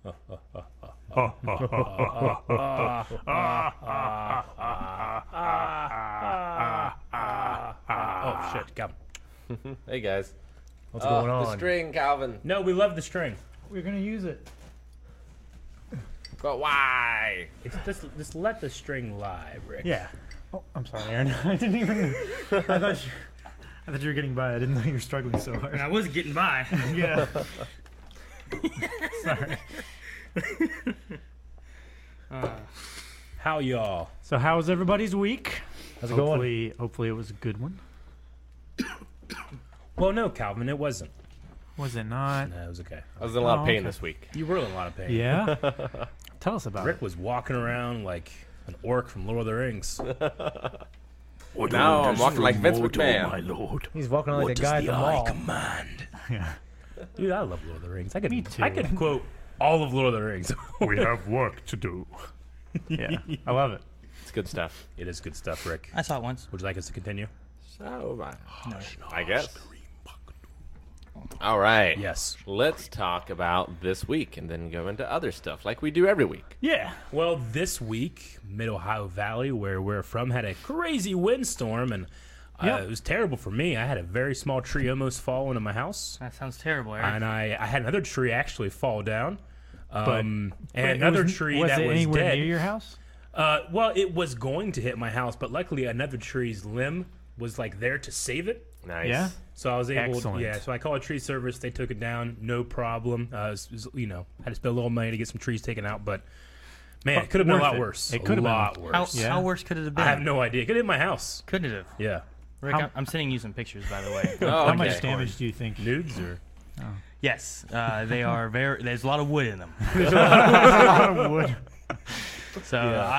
Oh shit, come. Hey guys. What's going on? The string, Calvin. No, we love the string. We're gonna use it. But why? It's just let the string lie, Rick. Yeah. Oh, I'm sorry, Aaron. I didn't even. I thought you were getting by. I didn't know you were struggling so hard. And I was getting by. Yeah. Sorry. How y'all? So, how was everybody's week? How's it going? Hopefully, it was a good one. Well, no, Calvin, it wasn't. Was it not? No, it was okay. I was in a lot of pain okay. this week. You were in a lot of pain. Yeah. Tell us about Rick it. was walking around like an orc from Lord of the Rings. Now I'm walking like Vince McMahon. My lord. He's walking like a guy at the mall. command? Yeah. Dude, I love Lord of the Rings. Me too. I could quote all of Lord of the Rings. We have work to do. Yeah. I love it. It's good stuff. It is good stuff, Rick. I saw it once. Would you like us to continue? So, I guess. All right. Yes. Let's talk about this week and then go into other stuff like we do every week. Yeah. Well, this week, Mid-Ohio Valley, where we're from, had a crazy windstorm, and it was terrible for me. I had a very small tree almost fall into my house, That sounds terrible, Eric. and I had another tree actually fall down, and But another it was, tree was that it was anywhere dead. near your house? Well, it was going to hit my house, but luckily another tree's limb was like there to save it. Nice. Yeah. So I was able, Excellent. so I called a tree service. They took it down, no problem. Had to spend a little money to get some trees taken out, but man, it could have been a Worth lot it. worse. It could have a been. lot worse. Yeah. How worse could it have been? I have no idea. It could hit my house. Couldn't it have? Yeah, Rick, How- I'm sending you some pictures, by the way. Oh, How okay. much damage do you think? nudes or Yes, they are very. There's a lot of wood in them. Wood. So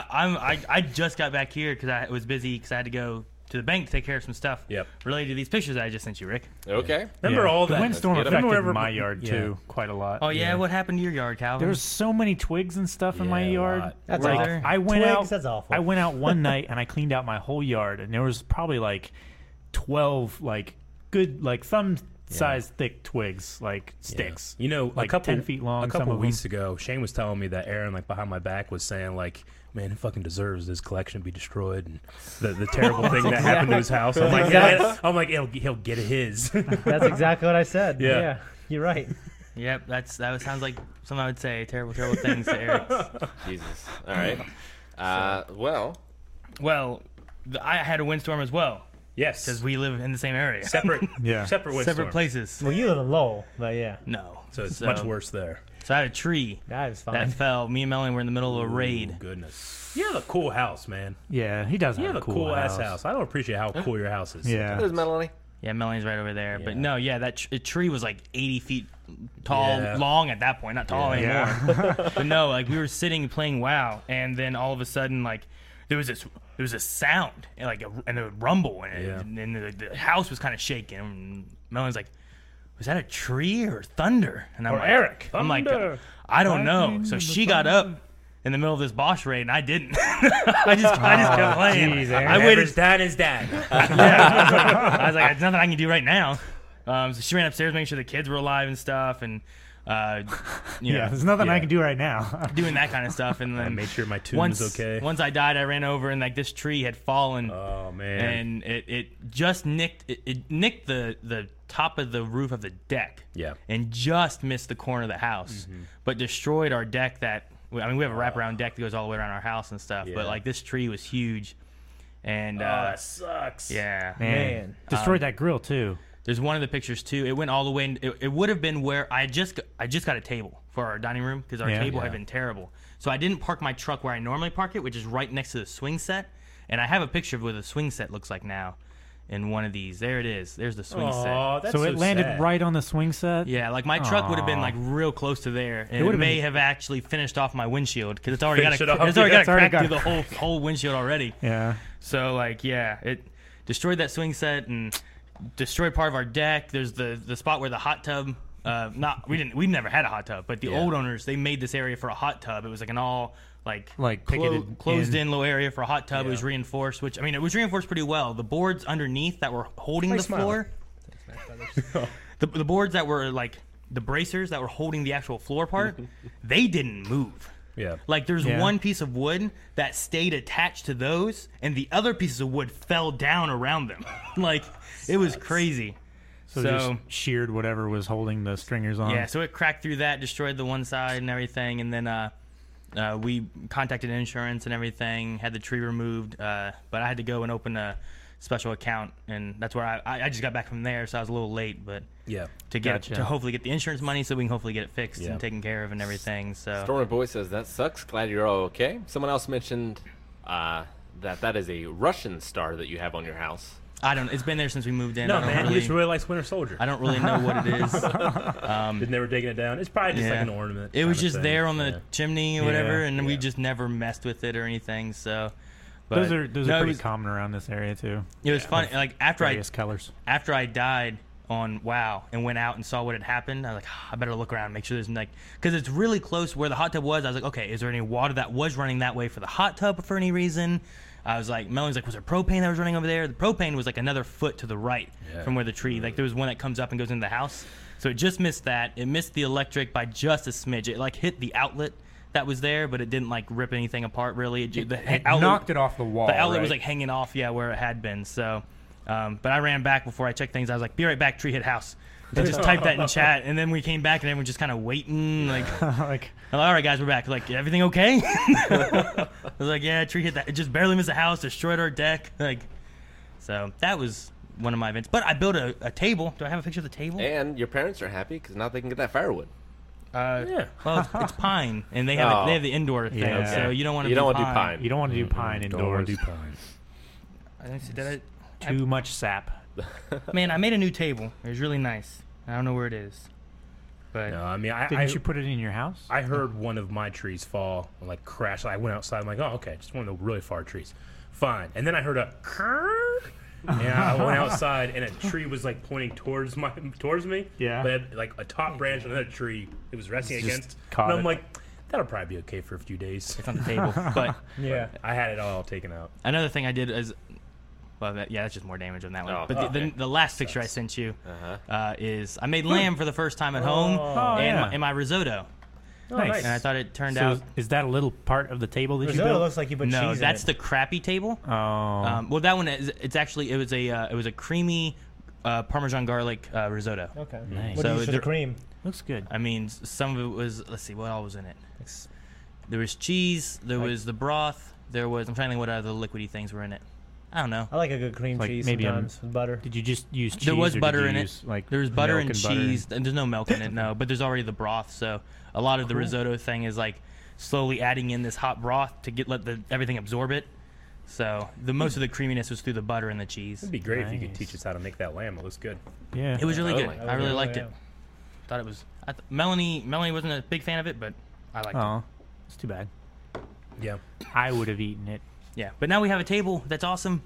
I just got back here because I was busy because I had to go to the bank to take care of some stuff Yep. related to these pictures I just sent you, Rick. Okay. remember all the that windstorm Let's get 'em. affected Remember- my yard yeah. too quite a lot. Oh yeah, what happened to your yard, Calvin? There was so many twigs and stuff in my Yeah, a yard. lot. That's Were awful. there? I went Twigs, out. that's awful. I went out one night and I cleaned out my whole yard, and there was probably like 12 good thumb size thick twigs, like sticks. You know, like a couple 10 feet long. A some couple of weeks ago, Shane was telling me that Aaron, like behind my back, was saying like, "Man, he fucking deserves this collection to be destroyed." And the terrible thing that happened to his house. I'm like, he'll get his. That's exactly what I said. Yeah. Yeah, you're right. Yep, sounds like something I would say. Terrible, terrible things to Eric. Jesus. All right. Well, Well, I had a windstorm as well Yes, because we live in the same area, separate, Yeah. separate windstorm. separate places. Well, you live in Lowell, but yeah, No, So it's much worse there. So I had a tree that is fine. that fell. Me and Melanie were in the middle of a raid. Oh, goodness. You have a cool house, man. Yeah, he does You have have a cool ass house. I don't appreciate how cool your house is. Yeah. there's Melanie. Yeah, Melanie's right over there. But Yeah. no, yeah, that tree was like 80 feet tall, Yeah. long at that point. Not tall anymore. Yeah. But no, like we were sitting playing WoW, and then all of a sudden, like there was a sound, and a rumble, and the house was kind of shaking. And Melanie's like, "Was that a tree or thunder?" And I'm Or like, Eric. I'm like, Thunder. I don't know. Lightning So in the she got thunder. up in the middle of this boss raid, and I didn't. I just kept playing. Jeez, Aaron. I waited. Whatever's done is done. Yeah, I was like, there's nothing I can do right now. So she ran upstairs, making sure the kids were alive and stuff, and you know, Yeah, there's nothing I Yeah. can do right now. doing that kind of stuff. And I then made sure my tune once was okay. once I died, I ran over, and like this tree had fallen, Oh man. and it just nicked it nicked the top of the roof of the deck, Yeah. and just missed the corner of the house, but destroyed our deck. We have a wraparound deck that goes all the way around our house and stuff. Yeah. But like this tree was huge, and that sucks. yeah, Man. Destroyed that grill too. There's one of the pictures too. It went all the way. It would have been where I just got a table for our dining room because our Yeah. table had Yeah. been terrible. So I didn't park my truck where I normally park it, which is right next to the swing set. And I have a picture of what the swing set looks like now in one of these. There it is. There's the swing set. Oh, that's So it landed sad. right on the swing set. Yeah, like my truck would have been Aw. like real close to there, and it would've may been- have actually finished off my windshield because it's already got Finish it off. a Yeah, it's already crack through got- the whole windshield already. Yeah. So like yeah, it destroyed that swing set and destroyed part of our deck. There's the spot where the hot tub. We never had a hot tub, but the Yeah. old owners, they made this area for a hot tub. It was like an all picketed closed in little area for a hot tub. It Yeah. was reinforced, which I mean it was reinforced pretty well. The boards underneath that were holding Why the smiling? floor, the boards that were like the bracers that were holding the actual floor part, they didn't move. Yeah. Like there's Yeah. one piece of wood that stayed attached to those, and the other pieces of wood fell down around them. Like it was crazy. So just sheared whatever was holding the stringers on. Yeah, so it cracked through that, destroyed the one side and everything, and then we contacted insurance and everything, had the tree removed, but I had to go and open a special account, and that's where I just got back from there, so I was a little late, but Yeah. to get Gotcha. to hopefully get the insurance money so we can hopefully get it fixed Yeah. and taken care of and everything. So Stormy Boy says, that sucks. Glad you're all okay. Someone else mentioned that is a Russian star that you have on your house. I don't. It's been there since we moved in. No, I don't man, really, he just really likes Winter Soldier. I don't really know what it is. Did never taking it down. It's probably just like an ornament. It was kinda just thing. there on the Yeah. chimney or whatever, and we yeah. just never messed with it or anything. So, but Those no, are it pretty was, common around this area too. it was funny. Like Various colors. after I died on WoW and went out and saw what had happened, I was like, I better look around and make sure there's like, because it's really close where the hot tub was. I was like, okay, is there any water that was running that way for the hot tub for any reason? I was like, Melanie's like, was there propane that was running over there? The propane was like another foot to the right from where the tree, like there was one that comes up and goes into the house. So it just missed that. It missed the electric by just a smidge. It like hit the outlet that was there, but it didn't like rip anything apart really. It knocked it off the wall. The outlet was right? like hanging off, where it had been. So, but I ran back before I checked things. I was like, "Be right back, tree hit house." I just typed that in chat, and then we came back, and everyone just kind of waiting. Like, Like I'm like, all right, guys, we're back. Like, everything okay? I was like, yeah, tree hit that. It just barely missed the house, destroyed our deck. Like, so that was one of my events. But I built a table. Do I have a picture of the table? And your parents are happy because now they can get that firewood. Yeah. Well, it's pine, and they have Oh. they have the indoor thing, Yeah. so you don't want to. You don't want to do pine. you don't want to do pine Don't want indoors. to do pine. I didn't see that. Too much sap. Man, I made a new table. It was really nice. I don't know where it is, but No, I mean, Didn't you put it in your house? I heard one of my trees fall and like crash. I went outside. I'm like, oh, okay, just one of the really far trees. Fine. And then I heard a and I went outside and a tree was like pointing towards me. Yeah. But it had, like a top branch on another tree it was resting Just against. caught And I'm it. like, that'll probably be okay for a few days. it's on the table. But Yeah. I had it all taken out. another thing I did is, well, that's just more damage on that one. Oh, but okay. the last picture I sent you Uh-huh. is I made lamb for the first time at home Oh, and yeah. in my risotto, Oh, Nice. and I thought it turned So out. is that a little part of the table that you Risotto built? looks like you put cheese No, in that's it. the crappy table. Oh, Well, that one is. It's actually it was a creamy Parmesan garlic risotto. Okay. Nice. What So do you use for the there- cream? looks good. I mean, some of it was. Let's see, what all was in it? There was cheese. There was the broth. There was. I'm trying to think what other liquidy things were in it. I don't know. I like a good cream Like cheese maybe sometimes with butter. Did you just use cheese? There was or did butter you in it. use, Like There was butter milk and butter cheese, and there's no milk in it, no. But there's already the broth, so a lot of the risotto thing is like slowly adding in this hot broth to let everything absorb it. So the most of the creaminess was through the butter and the cheese. It'd be great if you could Nice. teach us how to make that lamb. It looks good. Yeah. It was really good. Totally. I really liked Yeah. it. Thought it was. Melanie wasn't a big fan of it, but I liked it. Oh, it's too bad. Yeah. I would have eaten it. Yeah, but now we have a table that's awesome.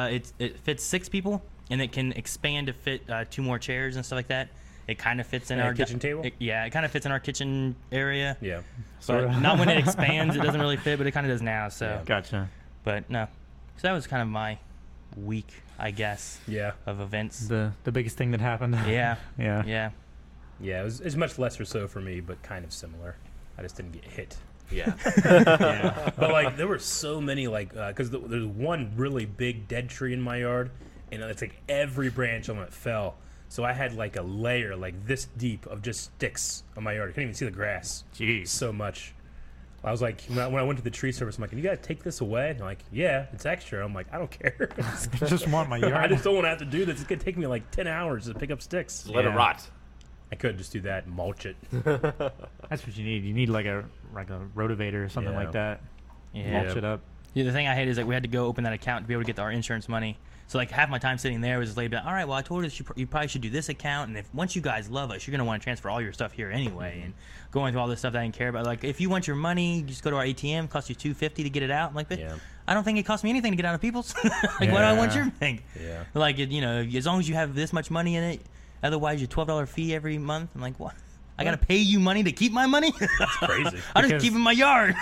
It fits 6 people, and it can expand to fit 2 more chairs and stuff like that. It kind of fits in And a our kitchen table? It kind of fits in our kitchen area. Yeah. But not when it expands. It doesn't really fit, but it kind of does now. So, Yeah. Gotcha. but no. So that was kind of my week, I guess, Yeah. of events. The biggest thing that happened. Yeah, yeah. yeah. Yeah. It's much less or so for me, but kind of similar. I just didn't get hit. Yeah. Yeah. But like there were so many like because there's one really big dead tree in my yard, and it's like every branch on it fell. So I had like a layer like this deep of just sticks on my yard. I couldn't even see the grass. Jeez. So much. I was like, when I went to the tree service, I'm like, you gotta take this away. And they're like, yeah, it's extra. I'm like, I don't care. I just want my I yard. just don't want to have to do this. It's gonna take me like 10 hours to pick up sticks. Let it Yeah. rot. I could just do that and mulch it. That's what you need. You need like a rotavator or something Yeah. like that. Yeah. Mulch it up. Yeah, the thing I hate is that we had to go open that account to be able to get our insurance money. So like half my time sitting there was just laid back. All right, well I told us you probably should do this account, and if once you guys love us, you're gonna want to transfer all your stuff here anyway, and going through all this stuff that I didn't care about. Like if you want your money, you just go to our ATM. It costs you $2.50 to get it out. I'm like, but Yeah. I don't think it costs me anything to get out of people's. Like, what do I want your thing? Yeah. Like as long as you have this much money in it, otherwise your $12 fee every month. I'm like, what? I gotta pay you money to keep my money? Crazy. I just Because- keep it in my yard.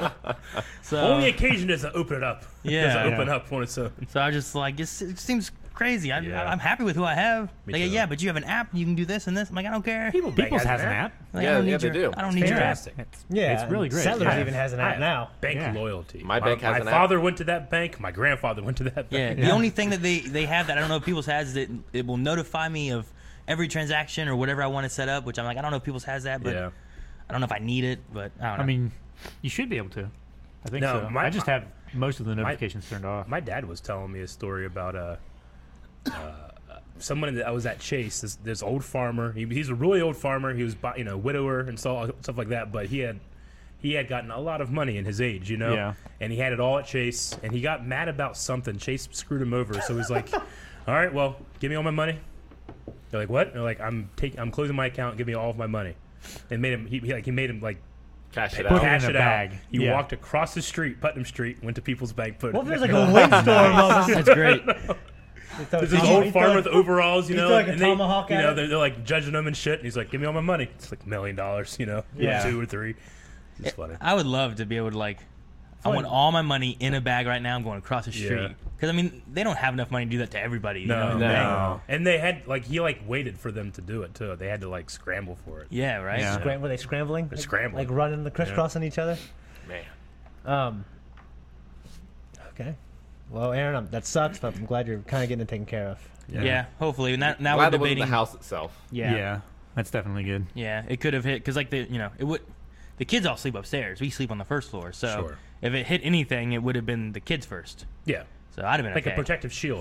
So Only occasion does it open it up. Yeah. Does it Yeah. open up when it's open. So I was just like, it seems crazy. Yeah. I'm happy with who I have. Me Like, too. yeah, but you have an app. You can do this and this. I'm like, I don't care. People's has an app. Like, Yeah, I don't need yeah, they your, do. I don't need your app. Fantastic. Yeah, It's really great. Settlers Yeah. even has an I app have now. Bank Yeah. loyalty. My bank has my an app. father went to that bank. My grandfather went to that Yeah, bank. the only thing that they have that I don't know if people's has is it will notify me of every transaction or whatever I want to set up, which I'm like, I don't know if people's has that, but Yeah. I don't know if I need it, but I don't know. I mean, you should be able to. I think No, so. my- I just have most of the notifications turned off. My dad was telling me a story about someone that I was at Chase. This old farmer. He's a really old farmer. He was widower and stuff like that. But he had gotten a lot of money in his age, Yeah. And he had it all at Chase. And he got mad about something. Chase screwed him over. So he's like, "All right, well, give me all my money." They're like, "What?" They're like, "I'm closing my account. Give me all of my money." And made him. He made him like. Cash it Put out. it Cash in it a out. bag. He Yeah. walked across the street, Putnam Street, went to People's Bank, put it. What if in there's the like a windstorm moment? That's great. There's this old farmer with overalls, he threw like a and they, tomahawk at it. they're like judging him and shit. And he's like, "Give me all my money." It's like $1 million, Yeah. 2 or 3. It's funny. I would love to be able to like, I want all my money in a bag right now. I'm going across the street Yeah. because I mean they don't have enough money to do that to everybody. You know? No. And they had he waited for them to do it too. They had to like scramble for it. Yeah, right. Yeah. Were they scrambling? They're scrambling. Like running the crisscrossing each other? Man. Okay. Well, Aaron, that sucks, but I'm glad you're kind of getting it taken care of. Yeah. Hopefully, now Glad we're it wasn't debating. the house itself. Yeah. That's definitely good. Yeah, it could have hit because like it would. The kids all sleep upstairs. We sleep on the first floor. So Sure. if it hit anything, it would have been the kids first. Yeah, So I'd have been like okay. a protective shield.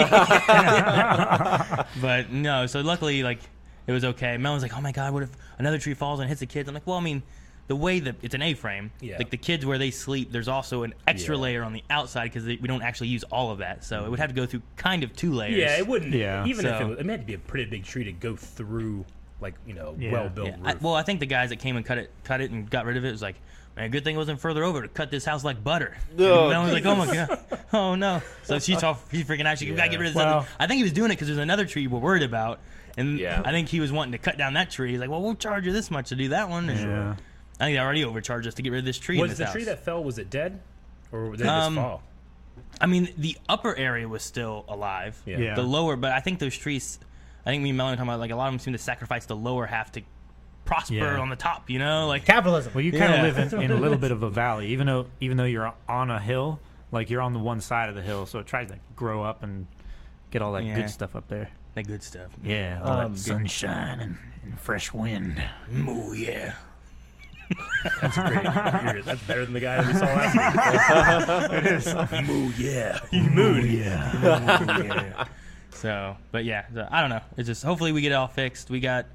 But no, so luckily, like, it was okay. Mel was like, "Oh my god, what if another tree falls and hits the kids?" I'm like, "Well, I mean, the way that it's an A-frame, Yeah. like the kids where they sleep, there's also an extra Yeah. layer on the outside because we don't actually use all of that, so it would have to go through kind of 2 layers." Yeah, it wouldn't. Yeah. Even if So- it had to be a pretty big tree to go through, Yeah. well-built Yeah, roof. well, I think the guys that came and cut it and got rid of it was like, "Man, good thing it wasn't further over to cut this house like butter." Oh, And Mel was like, "Oh my god, oh no!" So she's freaking out. We gotta get rid of this. Well- other-" I think he was doing it because there's another tree we're worried about, and Yeah. I think he was wanting to cut down that tree. He's like, "Well, we'll charge you this much to do that one." And Yeah. I think they already overcharged us to get rid of this tree. in was this the house. tree that fell, was it dead? Or did it just fall? I mean, the upper area was still alive. Yeah. Yeah. The lower, but I think those trees. I think me and Melanie were talking about like a lot of them seem to sacrifice the lower half to prosper Yeah. on the top. You know, like Capitalism. Well, you kind Yeah. of live in a little bit of a valley, even though you're on a hill. Like you're on the one side of the hill, so it tries to grow up and get all that Yeah. good stuff up there. the good stuff. Yeah, all Um, that sunshine and fresh wind. Oh yeah. That's great. That's better than the guy that we saw last week. It is. Moo, yeah. You mooed. Yeah. So, but yeah, so, I don't know. It's just hopefully we get it all fixed. We got,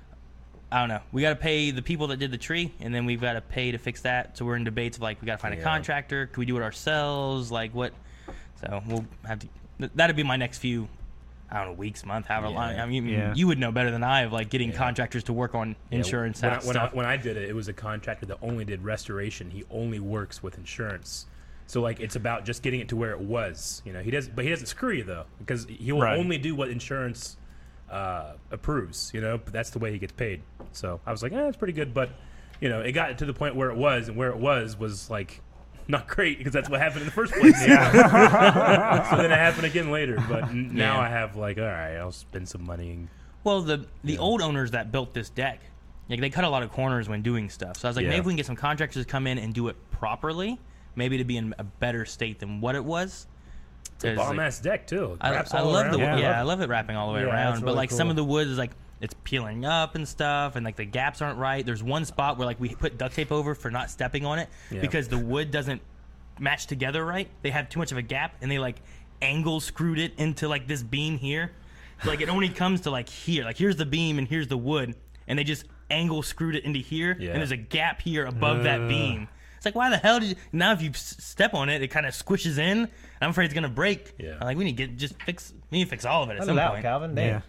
I don't know. We got to pay the people that did the tree, and then we've got to pay to fix that. So we're in debates of like we got to find a Yeah. contractor. Can we do it ourselves? Like what? So we'll have to. That'd be my next few. I don't know, weeks, month, however long. I mean, Yeah. you would know better than I of like getting contractors to work on insurance stuff. When I did it, it was a contractor that only did restoration. He only works with insurance. So like it's about just getting it to where it was. He doesn't screw you though, because he will Right. only do what insurance approves. But that's the way he gets paid. So I was like, that's pretty good. But it got to the point where it was, and where it was like not great because that's what happened in the first place. So then it happened again later. But now Yeah. I have like, all right, I'll spend some money. And, Well, the old owners that built this deck, like they cut a lot of corners when doing stuff. So I was like, Yeah. maybe we can get some contractors to come in and do it properly, maybe to be in a better state than what it was. it's a bomb ass deck too. It I wraps I all love around. the Yeah. I love it wrapping all the way Yeah, around. it's But really like some cool. of the wood is like it's peeling up and stuff, and like the gaps aren't right. There's one spot where like we put duct tape over for not stepping on it Yeah. because the wood doesn't match together right. They have too much of a gap, and they like angle screwed it into like this beam here. So, like it only comes to like here. Like here's the beam and here's the wood, and they just angle screwed it into here, Yeah. and there's a gap here above that beam. It's like, why the hell did you? Now if you step on it, it kind of squishes in. And I'm afraid it's gonna break. Yeah. I'm like, we need to we need to fix all of it at Cut some it out, point. Calvin. Damn.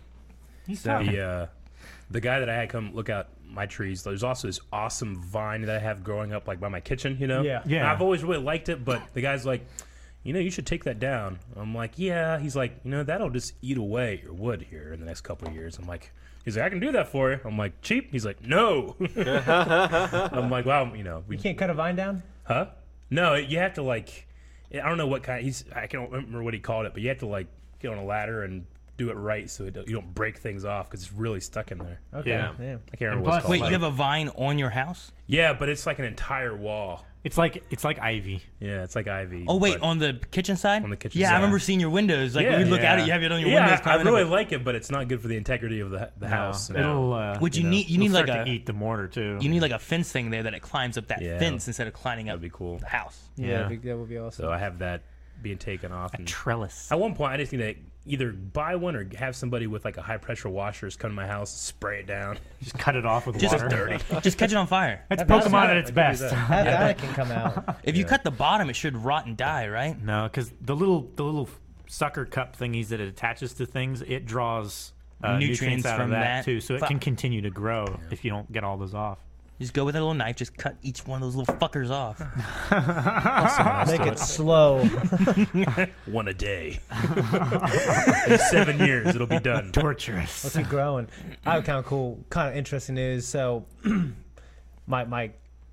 Yeah. The guy that I had come look out my trees, there's also this awesome vine that I have growing up like by my kitchen, Yeah. Yeah. And I've always really liked it, but the guy's like, you should take that down. I'm like, yeah. He's like, that'll just eat away your wood here in the next couple of years. I'm like, he's like, I can do that for you. I'm like, cheap? He's like, no. I'm like, well, we You can't cut a vine down? Huh? No, you have to like, I don't know what kind. I can't remember what he called it, but you have to like get on a ladder and do it right so you don't break things off because it's really stuck in there. Okay. Yeah. Yeah. I can't remember what it's called. Wait, you have a vine on your house? Yeah, but it's like an entire wall. It's like ivy. Yeah, it's like ivy. Oh wait, but- on the kitchen side? On the kitchen yeah, side. I remember seeing your windows. Like when you look out, you have it on your windows. Yeah, I coming really up. like it, but it's not good for the integrity of the house. It'll. Would you know, need? You it'll need like start a. to eat the mortar too. You need like a fence thing there that it climbs up that Yeah. fence instead of climbing up That'd be cool. the house. Yeah, that would be awesome. So I have that being taken off. a And trellis. at one point, I just need to either buy one or have somebody with like a high pressure washers come to my house, spray it down. Just cut it off with Just water. dirty. Just catch it on fire. That's That's Pokemon not- at its I could do best. that. that can come out. If you cut the bottom, it should rot and die, right? No, because the little sucker cup thingies that it attaches to things, it draws nutrients out from of that, that. too, so it Fuck. can continue to grow if you don't get all those off. Just go with a little knife, just cut each one of those little fuckers off. Make it slow. One a day. In 7 years, it'll be done. Torturous. Let's keep growing. I have kind of cool, kind of interesting news. So, my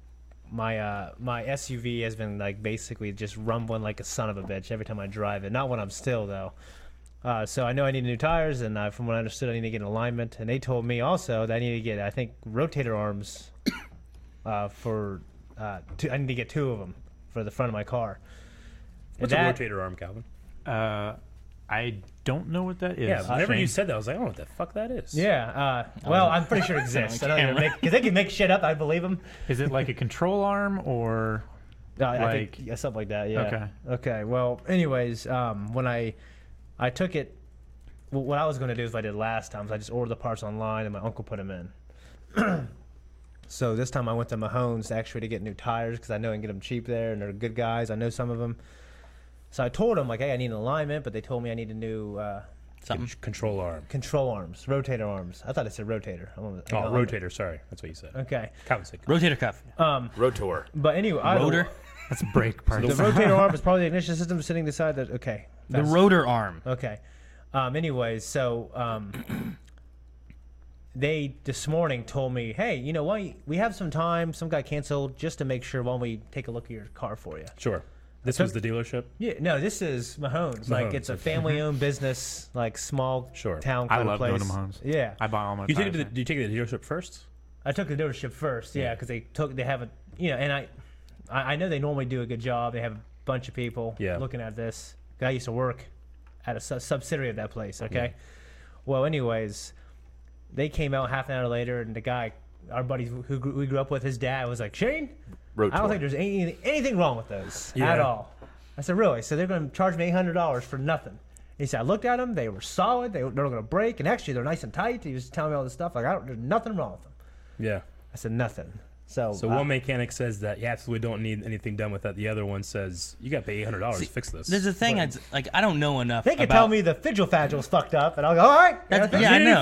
SUV has been like basically just rumbling like a son of a bitch every time I drive it. Not when I'm still though. So I know I need new tires, and from what I understood, I need to get an alignment. And they told me also that I need to get, I think, rotator arms I need to get 2 of them for the front of my car. What's And a that- rotator arm, Calvin? I don't know what that is. Yeah, whenever Shane. you said that, I was like, I don't know what the fuck that is. Yeah. Well, I'm pretty sure it exists. I don't because they can make shit up. I believe them. Is it like a control arm or? I think yeah, something like that. Yeah. Okay. Well, anyways, when I took it, what I was going to do is what I did last time. Is I just ordered the parts online, and my uncle put them in. So this time I went to Mahone's actually to get new tires because I know I can get them cheap there, and they're good guys. I know some of them. So I told them like, hey, I need an alignment, but they told me I need a new Something. Control arm. control arms, rotator arms. I thought it said rotator. Rotator, sorry. That's what you said. Okay. Calvin said. Rotator cuff. Rotor. But anyway, Rotor. That's brake parts. The rotator arm is probably the ignition system sitting beside that. Okay. The rotor arm. Okay. Anyways, so they this morning told me, hey, you know what? We have some time. Some guy canceled just to make sure when we take a look at your car for you. Sure. This was the dealership? Yeah, no, this is Mahone's. Like, Mahone's, it's a okay. family-owned business, like small Sure. town I kind love of place. going to Mahone's. Yeah, I buy all my. You take it tires to the, there. do you take it to the dealership first? I took the dealership first. Yeah, because they have a and I know they normally do a good job. They have a bunch of people looking at this. I used to work at a subsidiary of that place. Okay, well, anyways, they came out half an hour later, and the guy, our buddy we grew up with, his dad was like, Shane, Rotor. I don't think there's anything wrong with those Yeah. at all. I said, really? So they're going to charge me $800 for nothing. He said, I looked at them. They were solid. They're not going to break. And actually, they're nice and tight. He was telling me all this stuff. Like, there's nothing wrong with them. Yeah. I said, nothing. So one mechanic says that you absolutely don't need anything done with that. The other one says you got to pay $800 to fix this. There's a thing I don't know enough. they can about, tell me the fidget fagil's fucked up, and I'll go, all right. That's- yeah, I know.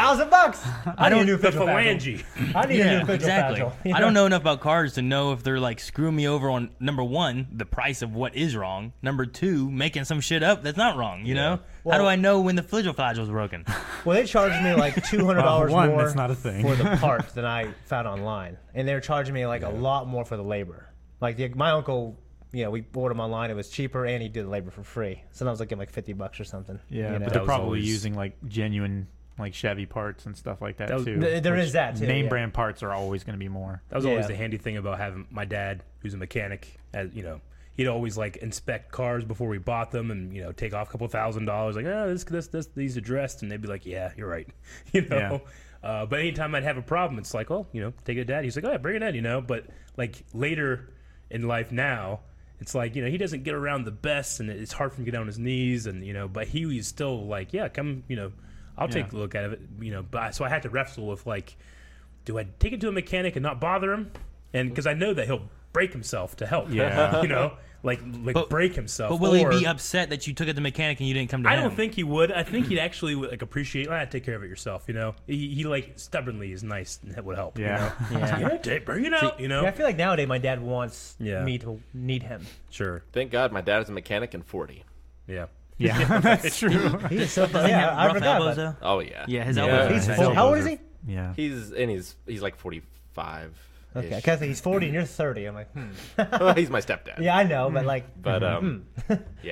$1,000. I need a new the fidget fagil. phalange. I need a new fidget exactly. fagil. You I don't know enough about cars to know if they're like screwing me over on number one, the price of what is wrong. Number two, making some shit up that's not wrong. You know, how do Well- I know when the flagel's broken? Well, they charged me like $200 Well, one, more that's not a thing. for the part than I found online, and they're charging me like a lot more for the labor. Like my uncle, we ordered him online; it was cheaper, and he did the labor for free. Sometimes I get like $50 or something. Yeah, you know? but they're was probably always- using like genuine like Chevy parts and stuff like that, That was- too. There which is that, too, Name yeah. brand parts are always going to be more. That was always Yeah. the handy thing about having my dad, who's a mechanic. As he'd always like inspect cars before we bought them, and take off a couple $1,000s. Like, oh, these addressed, and they'd be like, yeah, you're right. Yeah. But anytime I'd have a problem, it's like, oh, take it to dad. He's like, oh, yeah, bring it in, But like later in life now, it's like, he doesn't get around the best, and it's hard for him to get on his knees, and but he was still like, yeah, come, I'll take a look at it, But so I had to wrestle with like, do I take it to a mechanic and not bother him? And because I know that he'll break himself to help. Yeah. like break himself. But will Or- he be upset that you took it to the mechanic and you didn't come to I him? don't think he would. I think he'd actually like appreciate. Take care of it yourself. He like stubbornly is nice and would help. Yeah. Bring it out. Yeah, I feel like nowadays my dad wants Yeah. me to need him. Sure. Thank God my dad is a mechanic and 40. Yeah. Yeah, that's true. He is so Does he yeah, have I rough forgot elbows about though? Oh yeah. Yeah, his Yeah. elbows. He's are full, bad. how old is he? Yeah. He's like 45. Okay, because he's 40 and you're 30. I'm like, Well, he's my stepdad. Yeah, I know, but like, But yeah.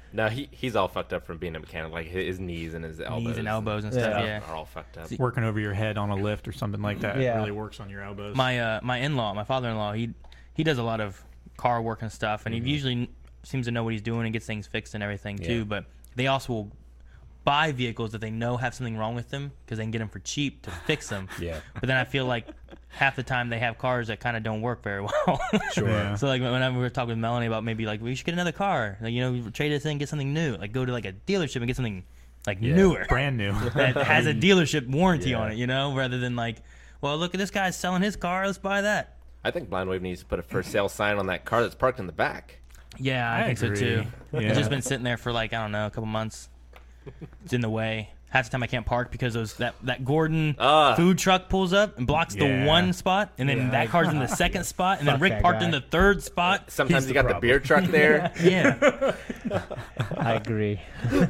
No, he's all fucked up from being a mechanic. Like his knees and his elbows. Knees and elbows and stuff. Yeah. Are all fucked up. Working over your head on a lift or something like that really works on your elbows. My in-law, my father-in-law, he does a lot of car work and stuff, and he usually seems to know what he's doing and gets things fixed and everything too. But they also will buy vehicles that they know have something wrong with them because they can get them for cheap to fix them. Yeah. But then I feel like half the time they have cars that kind of don't work very well. Sure. Yeah. So like whenever we were talking with Melanie about maybe like we should get another car, like, trade this in, get something new, like go to like a dealership and get something like newer, brand new. that has a dealership warranty on it, rather than like, well, look at this guy's selling his car, let's buy that. I think Blind Wave needs to put a for sale sign on that car that's parked in the back. Yeah, I think agree. so too. Yeah. It's just been sitting there for like, I don't know, a couple months. It's in the way. Half the time I can't park because that Gordon food truck pulls up and blocks the one spot, and then that car's in the second spot, and then Rick parked in the third spot. Sometimes you got the beer truck there. Yeah. I agree.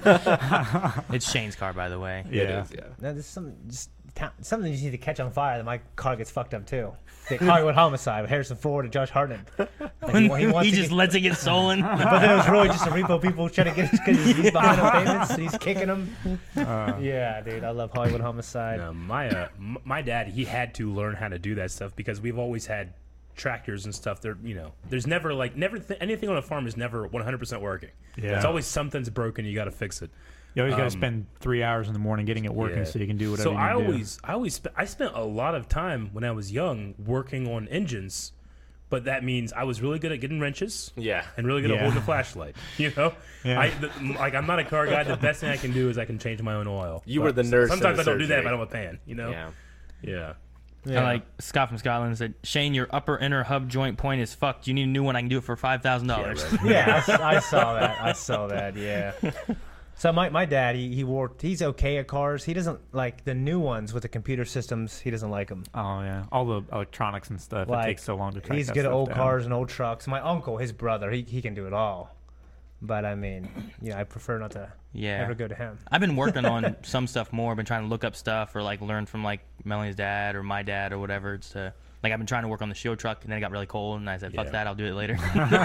It's Shane's car, by the way. Yeah. It is, yeah. No, there's something you need to catch on fire that my car gets fucked up too. The Hollywood Homicide with Harrison Ford and Josh Hartnett. Like He just lets it get stolen. But then it was really just a repo people trying to get it because he's behind on payments and he's kicking them. Yeah, dude, I love Hollywood Homicide. No, my dad, he had to learn how to do that stuff because we've always had tractors and stuff. There's never anything on a farm is never 100% working. Yeah. It's always something's broken. You got to fix it. You always got to spend 3 hours in the morning getting it working so you can do whatever you need to do. I spent a lot of time when I was young working on engines, but that means I was really good at getting wrenches. Yeah. And really good at holding a flashlight. Yeah. I'm not a car guy. The best thing I can do is I can change my own oil. You were the nurse. Sometimes in the I don't do that if surgery. I don't have a pan. Yeah. Yeah. Yeah. Like Scott from Scotland said, Shane, your upper inner hub joint point is fucked. You need a new one. I can do it for $5,000. Yeah, I saw that. I saw that. Yeah. So my dad, he's okay at cars. He doesn't like the new ones with the computer systems. He doesn't like them. Oh yeah, all the electronics and stuff. It takes so long to track He's that good at stuff old down. cars and old trucks. My uncle, his brother, he can do it all. But I mean, I prefer not to ever go to him. I've been working on some stuff more. I've been trying to look up stuff or like learn from like Melanie's dad or my dad or whatever. It's like I've been trying to work on the show truck, and then it got really cold, and I said, "Fuck that, I'll do it later."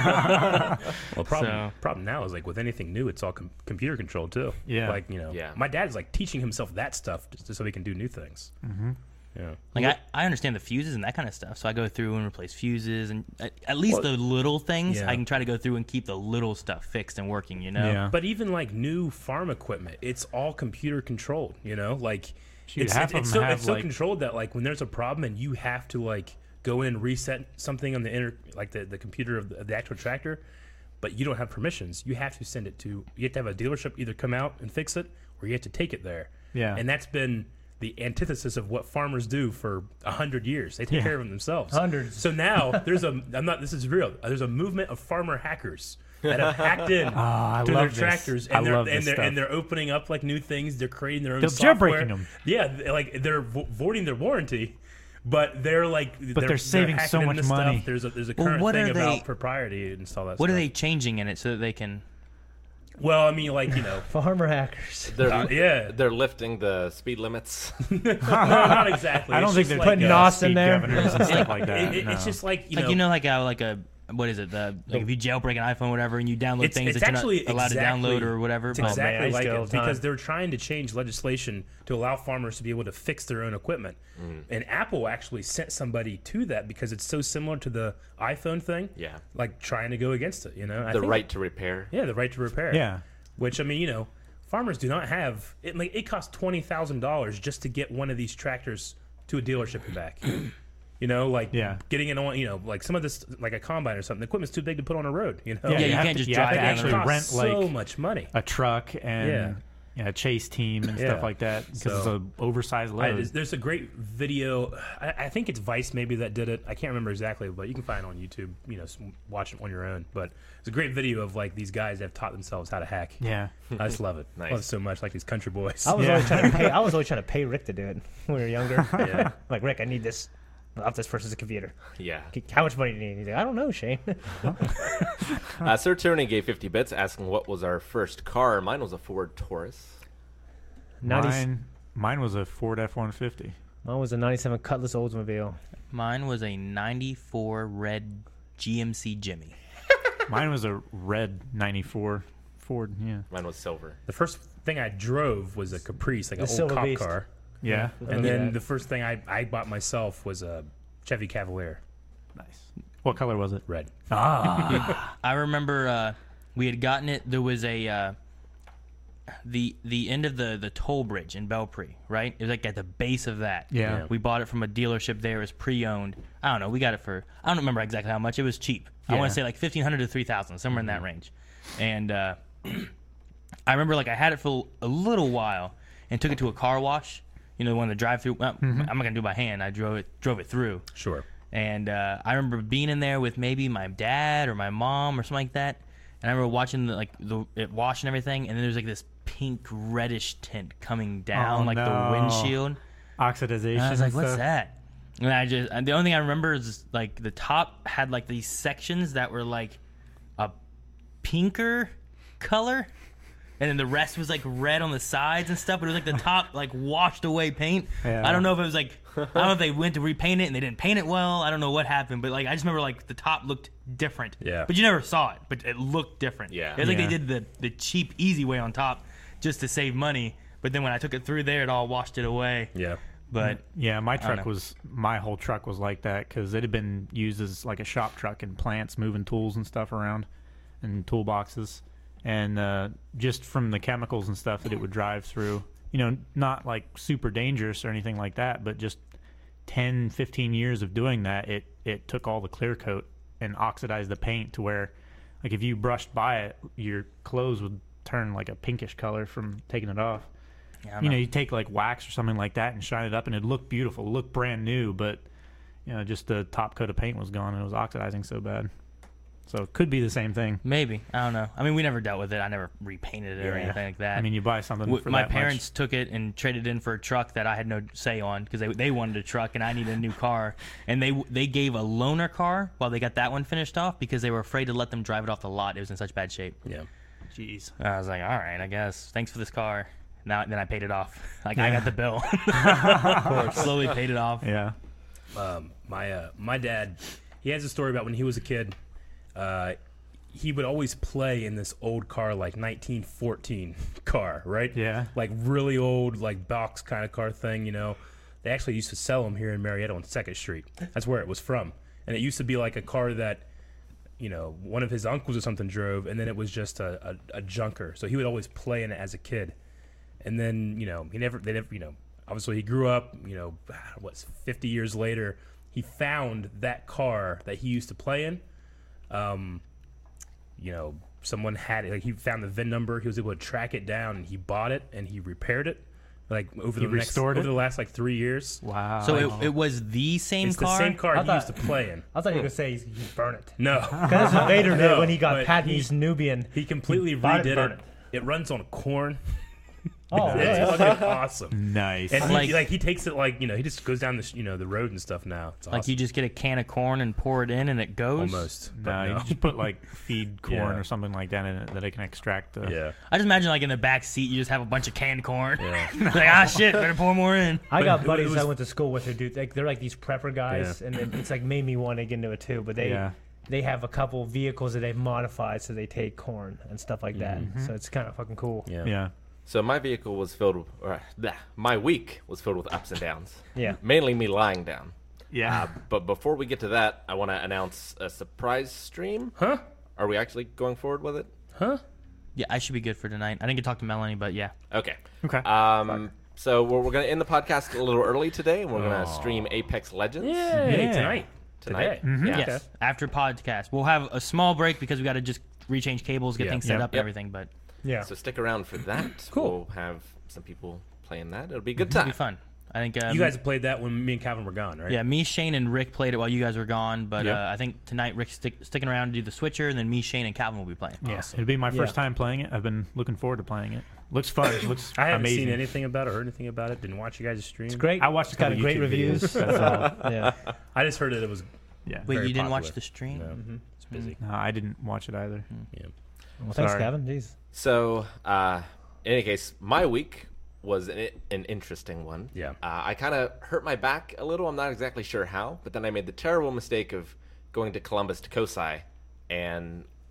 Well, problem now is like with anything new, it's all computer controlled too. Yeah. Like my dad is like teaching himself that stuff just so he can do new things. Mm-hmm. Yeah. Like I understand the fuses and that kind of stuff, so I go through and replace fuses and at least the little things. Yeah. I can try to go through and keep the little stuff fixed and working. Yeah. But even like new farm equipment, it's all computer controlled. Like Shoot, it's half of so them have, so like- controlled that like when there's a problem and you have to like go in and reset something on the the computer of the actual tractor, but you don't have permissions. You have to send it to. You have to have a dealership either come out and fix it, or you have to take it there. Yeah. And that's been the antithesis of what farmers do for 100 years. They take care of them themselves. Hundreds. So now this is real. There's a movement of farmer hackers that have hacked in I to their love this. tractors, I and love this stuff. they're opening up like new things. They're creating their own They're software. jailbreaking them. Yeah, like they're voiding their warranty, but they're like they're saving hacking so into much stuff. money. There's a Well, current what thing are about they- propriety and all that. What stuff. are they changing in it so that they can? Well, I mean, like Farmer hackers. They're lifting the speed limits. no, not exactly. I don't It's think just they're like, putting NOS speed in there. governors and stuff like that. It's just like What is it? If you jailbreak an iPhone, or whatever, and you download It's- things it's that you're actually not allowed to download or whatever. It's but- exactly man, I like still it have time. because they're trying to change legislation to allow farmers to be able to fix their own equipment. And Apple actually sent somebody to that because it's so similar to the iPhone thing. Yeah. Like trying to go against it, I The think- right to repair. Yeah, the right to repair. Yeah. Which, I mean, farmers do not have it. Like it costs $20,000 just to get one of these tractors to a dealership and back. Getting it on, like some of this, like a combine or something. The equipment's too big to put on a road. Yeah, you can't just you have drive to down actually the It road. rent costs like so much money. a truck and a chase team and Yeah. stuff like that because it's So- an oversized load. There's a great video. I think it's Vice maybe that did it. I can't remember exactly, but you can find it on YouTube. Watch it on your own. But it's a great video of like these guys that have taught themselves how to hack. Yeah. I just love it. Nice. Love it so much, like these country boys. I was Yeah. always trying to pay Rick to do it when we were younger. Yeah. Like, Rick, I need this. Off this person's computer. Yeah. How much money do you need? He's like, I don't know, Shane. Sir Tony gave 50 bits asking what was our first car. Mine was a Ford Taurus. Mine was a Ford F-150. Mine was a 97 Cutlass Oldsmobile. Mine was a 94 red GMC Jimmy. Mine was a red 94 Ford. Yeah. Mine was silver. The first thing I drove was a Caprice, like an old Silver cop Beast. car. Yeah. And then the first thing I bought myself was a Chevy Cavalier, Nice. What color was it? red. Ah. I remember we had gotten it. There was a the end of the toll bridge in Belpre, right? It was like at the base of that. Yeah. We bought it from a dealership there. It was pre-owned. I don't know. We got it for, I don't remember exactly how much. It was cheap. I want Yeah. to say like $1,500 to $3,000, somewhere in that range. And I remember like I had it for a little while and took it to a car wash. You know, the one the drive-through. Well, I'm not gonna do it by hand. I drove it through. Sure. And I remember being in there with maybe my dad or my mom or something like that. And I remember watching it wash and everything. And then there's like this pink reddish tint coming down, Oh, like no. the windshield. Oxidization. And I was like, and "What's stuff. that?" And the only thing I remember is like the top had like these sections that were like a pinker color. And then the rest was like red on the sides and stuff, but it was like the top like washed away paint. Yeah. I don't know if it was like, I don't know if they went to repaint it and they didn't paint it well. I don't know what happened, but like I just remember like the top looked different. Yeah. But you never saw it, but it looked different. Yeah. It was like Yeah. they did the cheap, easy way on top just to save money. But then when I took it through there, it all washed it away. Yeah. But Yeah, my don't know. my whole truck was like that because it had been used as like a shop truck in plants, moving tools and stuff around and toolboxes. And just from the chemicals and stuff that it would drive through, you know, not like super dangerous or anything like that, but just 10, 15 years of doing that, it took all the clear coat and oxidized the paint to where, like, if you brushed by it, your clothes would turn like a pinkish color from taking it off. yeah, I don't You know, know. you take like wax or something like that and shine it up, and it'd look beautiful, look brand new, but you know, just the top coat of paint was gone and it was oxidizing so bad. So it could be the same thing. Maybe. I don't know. I mean, we never dealt with it. I never repainted it or Yeah. anything like that. I mean, you buy something for My that parents took it and traded in for a truck that I had no say on because they wanted a truck and I needed a new car. And they gave a loaner car while they got that one finished off because they were afraid to let them drive it off the lot. It was in such bad shape. Yeah. much. Jeez. I was like, all right, I guess. Thanks for this car. Then I paid it off. Like I got the bill. Slowly paid it off. Yeah. My dad, he has a story about when he was a kid. He would always play in this old car, like 1914 car, right? Yeah. Like really old, like box kind of car thing, you know. They actually used to sell them here in Marietta on 2nd Street. That's where it was from. And it used to be like a car that, you know, one of his uncles or something drove, and then it was just a junker. So he would always play in it as a kid. And then, you know, they never, you know, obviously he grew up, you know, 50 years later, he found that car that he used to play in. You know, someone had it, like he found the VIN number, he was able to track it down, and he bought it and he repaired it, like over the last like 3 years. Wow. So it was the same It's car? the same car I he thought- used to play in. I thought you were gonna say he burned it. No, That's what Vader did No, when he got but Padme's Nubian. he completely bought it, redid burned it. It runs on corn. Oh, It's yeah. fucking awesome. nice. And he, Like- he takes it like, you know, he just goes down the road and stuff now. It's awesome. Like you just get a can of corn and pour it in and it goes? Almost. But no, you no. just put like feed corn Yeah. or something like that in it that it can extract the. Yeah. I just imagine like in the back seat you just have a bunch of canned corn. Yeah. Like, shit, better pour more in. I But got it buddies was- I went to school with who do like they're like these prepper guys, Yeah. and it's like made me want to get into it too. But they Yeah. they have a couple vehicles that they've modified so they take corn and stuff like that. Mm-hmm. So it's kind of fucking cool. Yeah. Yeah. So my vehicle was filled with, my week was filled with ups and downs. Yeah. Mainly me lying down. Yeah. But before we get to that, I want to announce a surprise stream. Huh? Are we actually going forward with it? Huh? Yeah, I should be good for tonight. I didn't get to talk to Melanie, but yeah. Okay. Okay. So we're going to end the podcast a little early today, and we're going to stream Apex Legends. Yay, Yeah. tonight. Tonight? Today. Yeah. Yes, after podcast. We'll have a small break because we got to just rechange cables, get Yeah. things set Yep. up, and everything, but Yeah. So stick around for that. Cool. We'll have some people playing that. It'll be a good it'll time. be fun. I think You guys played that when me and Calvin were gone, right? yeah, me, Shane, and Rick played it while you guys were gone, but Yeah. I think tonight Rick's sticking around to do the switcher, and then me, Shane, and Calvin will be playing. Yeah. It'll be my first Yeah. time playing it. I've been looking forward to playing it. Looks fun. It looks I haven't amazing. seen anything about it, heard anything about it. Didn't watch you guys' stream. It's great. I watched a It's got couple great YouTube reviews. videos. That's all. Yeah. I just heard that it was Yeah. Wait, very you didn't watch popular. the stream? No, it's busy. No, I didn't watch it either. Yeah. Well, thanks, Sorry. Kevin. Jeez. So, in any case, my week was an interesting one. Yeah. I kind of hurt my back a little. I'm not exactly sure how, but then I made the terrible mistake of going to Columbus to COSI, and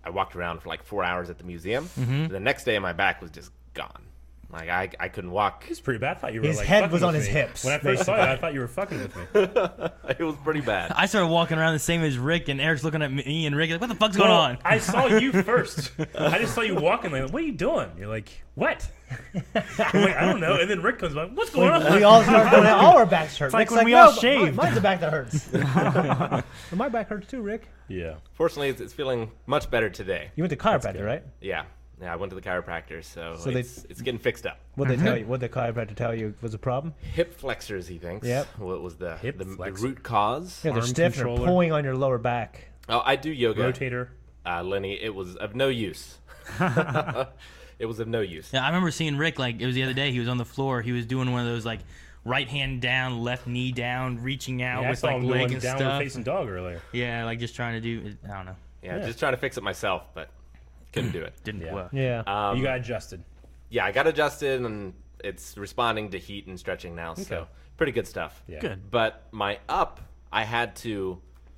I walked around for like 4 hours at the museum. Mm-hmm. The next day, my back was just gone. Like I couldn't walk. It's pretty bad. I thought you were His like head fucking was on with his me. hips, When I first saw it, I thought you were fucking with me. It was pretty bad. I started walking around the same as Rick, and Eric's looking at me and Rick like, "What the fuck's going Well, on?" I saw you first. I just saw you walking. Like, what are you doing? You're like, what? I'm like, I don't know. And then Rick comes by. What's going on? We all start doing it. All our backs hurt. It's like when we all shaved. Mine's the back that hurts. My back hurts too, Rick. Yeah. Fortunately, it's feeling much better today. You went to chiropractor, right? Yeah. I went to the chiropractor, so So it's getting fixed up. What they tell you? What the chiropractor tell you was a problem? Hip flexors, he thinks. Yep. What was the Hip the flexor. root cause? Yeah, they're Arm stiff and they're controller. pulling on your lower back. Oh, I do yoga, Rotator. Lenny. It was of no use. It was of no use. Yeah, I remember seeing Rick like it was the other day. He was on the floor. He was doing one of those like right hand down, left knee down, reaching out Yeah, I with saw like him leg going and downward stuff. facing dog earlier. Yeah, like just trying to do. I don't know. Yeah, Yeah. just trying to fix it myself, but couldn't do it. Didn't Yeah. work. Yeah. You got adjusted. Yeah, I got adjusted, and it's responding to heat and stretching now. So Okay. pretty good stuff. Yeah. Good. But my up, I had to.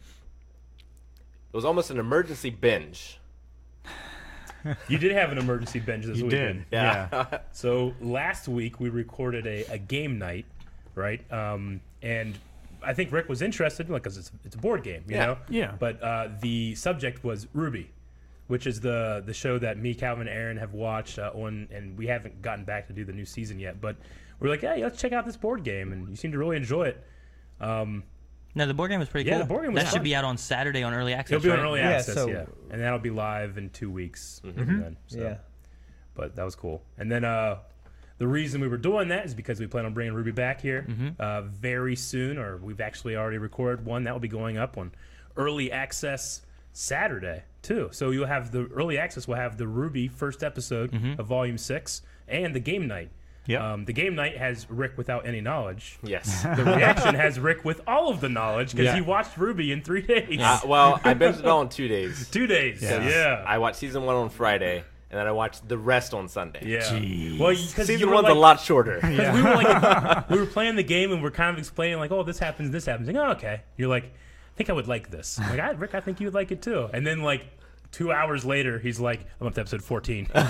It was almost an emergency binge. You did have an emergency binge this You weekend. did. Yeah. So last week we recorded a game night, right? And I think Rick was interested, like, because it's a board game, you Yeah. know. Yeah. But the subject was Ruby, which is the show that me, Calvin, and Aaron have watched on, and we haven't gotten back to do the new season yet. But we're like, hey, let's check out this board game, and you seem to really enjoy it. No, the board game was pretty Yeah, cool. the board game was that fun. should be out on Saturday on early access. It'll be on right? early Yeah, access, so- yeah, and that'll be live in 2 weeks. from then, so. Yeah. But that was cool. And then the reason we were doing that is because we plan on bringing Ruby back here very soon, or we've actually already recorded one that will be going up on early access Saturday too. So you'll have the early access. Will have the Ruby first episode of Volume 6 and the game night. Yep. The game night has Rick without any knowledge. Yes. The reaction has Rick with all of the knowledge because Yeah. he watched Ruby in 3 days. Well, I binged it all in 2 days. 2 days. Yeah. Yeah. I watched season 1 on Friday, and then I watched the rest on Sunday. Yeah. Jeez. Well, because Season 1's a lot shorter. Because we were like, we were playing the game and we're kind of explaining like, oh, this happens, this happens. Like, oh, okay. You're like, I think I would like this. I'm like, Rick, I think you would like it too. And then like 2 hours later, he's like, I'm up to episode 14. He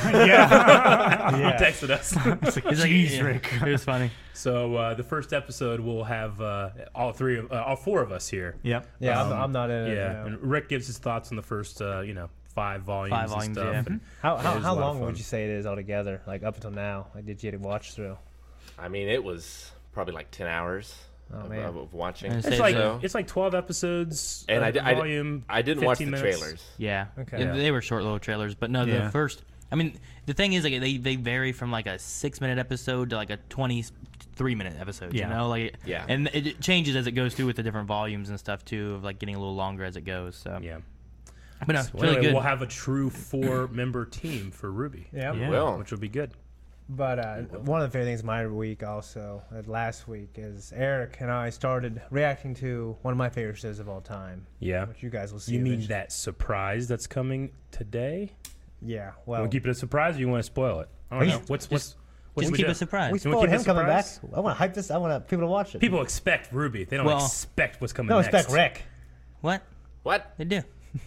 texted us. He's like, Jeez, yeah, Rick. It was funny. So the first episode will have all 4 of us here. Yep. Yeah, I'm not in it. Yeah, no. and Rick gives his thoughts on the first, 5 volumes. 5 volumes, and yeah. stuff. And How it is a how lot of long fun. would you say it is altogether? Like up until now, like did you get to watch through? I mean, it was probably like 10 hours man. of watching. And It's like So- it's like 12 episodes. And volume. I didn't watch the 15 minutes. trailers. Yeah. Okay. Yeah, they were short little trailers, but no, the Yeah. first. I mean, the thing is, like, they vary from like a 6-minute episode to like a 23-minute episode. Yeah. You know, like, Yeah. and it changes as it goes through with the different volumes and stuff too, of like getting a little longer as it goes. So, Yeah. but no, it's Well, really anyway, good. we'll have a true 4-member team for Ruby, Yeah. Yeah. Well, which will be good. But one of the favorite things of my week also, last week, is Eric and I started reacting to one of my favorite shows of all time, Yeah. which you guys will see. You mean eventually. that surprise that's coming today? Yeah. You Well, want to keep it a surprise, or you want to spoil it? I don't know. What's Just we keep do? it surprised. we You wanna spoiled keep him it coming back. surprise? I want to hype this. I want people to watch it. People expect Ruby. They don't Well- expect what's coming don't next. expect Rick. What what? they do?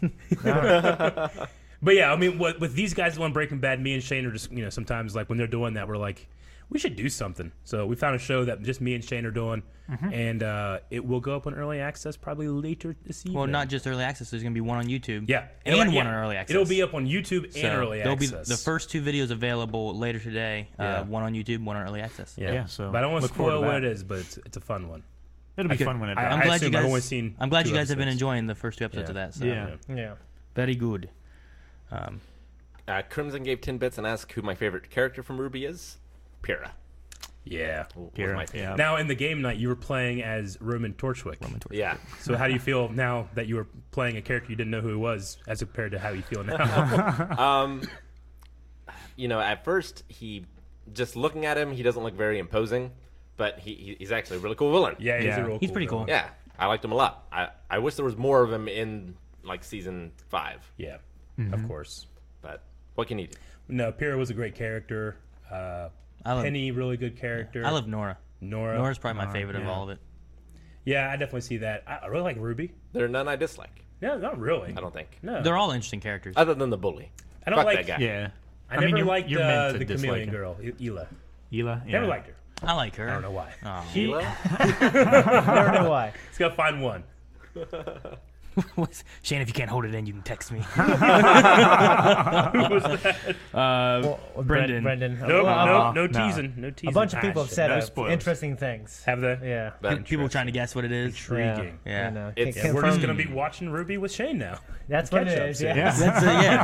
But yeah, I mean, with these guys on Breaking Bad, me and Shane are just, sometimes like when they're doing that, we're like, we should do something. So we found a show that just me and Shane are doing, and it will go up on early access probably later this evening. Well, not just early access. There's going to be one on YouTube. Yeah, and It'll- one on early access. It'll be up on YouTube So and early there'll access. be the first 2 videos available later today. Yeah. One on YouTube, one on early access. Yeah, Yeah, so but I don't want to look forward to spoil what that. it is, but it's a fun one. It'll be I could- fun when it I- does. I'm glad you assume I've guys. only seen I'm glad 2 you guys have been episodes. enjoying the first 2 episodes Yeah. of that. So. Yeah. Yeah. Very good. Crimson gave 10 bits and asked who my favorite character from Ruby is. Pyrrha. Yeah. Was Pyrrha, my favorite. yeah. Now in the game night, you were playing as Roman Torchwick. Yeah. So how do you feel now that you were playing a character you didn't know who he was, as compared to how you feel now? At first, just looking at him, he doesn't look very imposing, but he's actually a really cool villain. Yeah, he's Yeah. a real He's pretty cool. villain. Yeah, I liked him a lot. I wish there was more of him in like season 5, Yeah, of course. but what can you do? No, Pyrrha was a great character. I love, Penny, really good character. I love Nora. Nora. Nora's probably my favorite of yeah. all of it. Yeah, I definitely see that. I really like Ruby. There are none I dislike. No, not really. I don't think. No, They're all interesting characters. Other than the bully. I don't Fuck like. that guy. Yeah. I never liked you're meant to the dislike chameleon him. girl, Hila. Hila? Yeah. Never liked her. I like her. I don't know why. Oh. Hila? I don't know why. Let's go find one. Shane, if you can't hold it in, you can text me. Who was that? Brendan. Brendan. Nope, Well, no teasing. No teasing. a bunch of people Ah, have shit. said No spoilers. interesting things. Have they? Yeah. But People trying to guess what it is. Intriguing. Yeah. You know, It's- can't Yeah, we're just confirm. gonna be watching Ruby with Shane now. That's what it catch-up is. series. Yeah. That's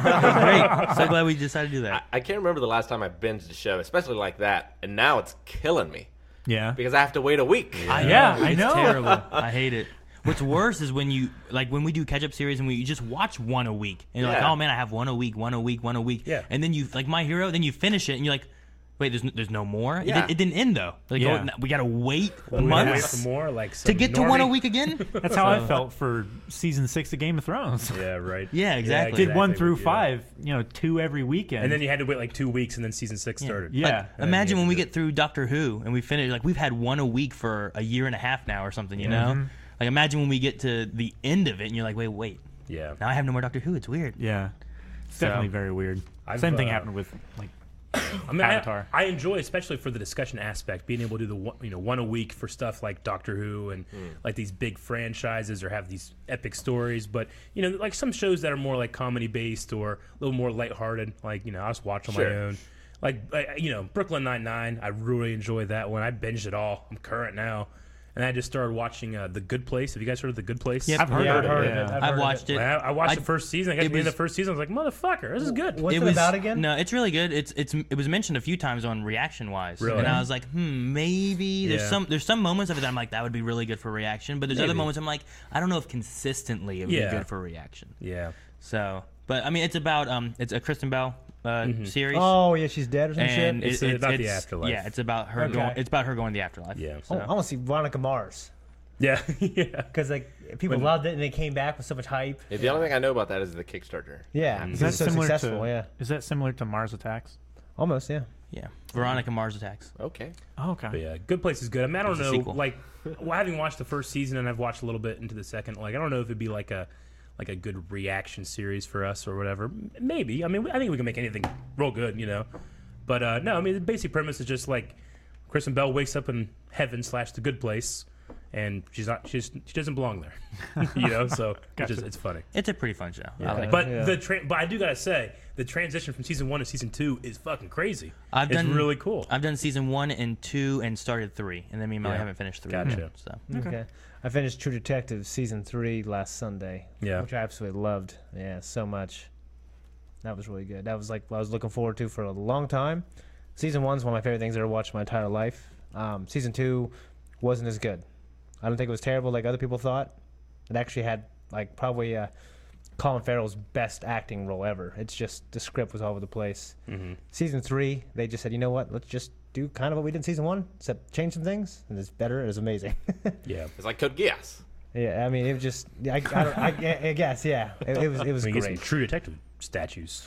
yeah. Great. So glad we decided to do that. I can't remember the last time I binged a show, especially like that, and now it's killing me Yeah. because I have to wait a week. I I It's know. terrible. I hate it. What's worse is when you when we do catch up series and you just watch one a week and you're like, Yeah. oh man, I have one a week. Yeah. And then you like My Hero, then you finish it and you're like, wait, there's no more. Yeah. It didn't end though. Like, Yeah. we gotta wait We gotta wait months some more, like to some get to one a normie- week again. That's how I felt for season 6 of Game of Thrones. Yeah, right. Yeah, exactly. Did 1 through Yeah. 5, 2 every weekend. And then you had to wait like 2 weeks, and then season 6 started. Yeah. Like, imagine Yeah, when we yeah. get through Doctor Who and we finish, like we've had one a week for a year and a half now or something, you know? Like imagine when we get to the end of it and you're like, wait, Yeah. now I have no more Doctor Who. It's weird. Yeah. It's So- definitely very weird. I've, Same thing uh, happened with like I mean, Avatar. I enjoy, especially for the discussion aspect, being able to do the one a week for stuff like Doctor Who and like these big franchises or have these epic stories. But like some shows that are more like comedy based or a little more lighthearted, like I just watch on my Sure. own. Like Brooklyn Nine-Nine, I really enjoy that one. I binged it all. I'm current now. And I just started watching The Good Place. Have you guys heard of The Good Place? Yep. I've heard Yeah, of I've heard it. of it. Yeah. I've I've heard of watched it. I watched I- the first season. I got to it the end of the was- first season. I was like, motherfucker, this is good. What's it about again? No, it's really good. It was mentioned a few times on Reaction Wise, Really? and I was like, maybe Yeah. there's some moments of it that I'm like that would be really good for reaction, but there's other Maybe. moments I'm like I don't know if consistently it would Yeah. be good for reaction. Yeah. So, but I mean, it's about it's a Kristen Bell series. Oh yeah, she's dead or some and shit. It's about the afterlife. Yeah, it's about her Okay. going. It's about her going to the afterlife. Yeah. Oh, I want to see Veronica Mars Yeah. Yeah. because like people loved it and they came back with so much hype. Yeah, the only thing I know about that is the Kickstarter. Yeah, Is because that it's so similar successful. to? Yeah, Is that similar to Mars Attacks? almost. Yeah. Yeah. Veronica Mars Attacks. Okay. Oh, okay. But yeah, Good Place is good. I mean, I don't It's a know, sequel. like, having watched the first season and I've watched a little bit into the second, like, I don't know if it'd be like a good reaction series for us or whatever. Maybe. I mean, I think we can make anything real good, But no, I mean, the basic premise is just like Kristen Bell wakes up in heaven / the good place, and she doesn't belong there, So it's funny. It's a pretty fun show. I like it. But Yeah. but I do gotta say the transition from season 1 to season 2 is fucking crazy. I've it's done really cool. I've done season 1 and 2 and started 3, and then me and Melly Yeah. haven't finished 3. Gotcha. So Okay. I finished True Detective season 3 last Sunday. Yeah. Which I absolutely loved. Yeah, so much. That was really good. That was like what I was looking forward to for a long time. Season 1's one of my favorite things I've ever watched my entire life. Season 2 wasn't as good. I don't think it was terrible like other people thought. It actually had like probably Colin Farrell's best acting role ever. It's just the script was all over the place. Mm-hmm. Season 3, they just said, you know what? Let's just do kind of what we did in season 1, except change some things, and it's better. It was amazing. Yeah. It's like Code Geass. Yeah, I mean, it was just, I guess, yeah. It was We get some great. True Detective statues.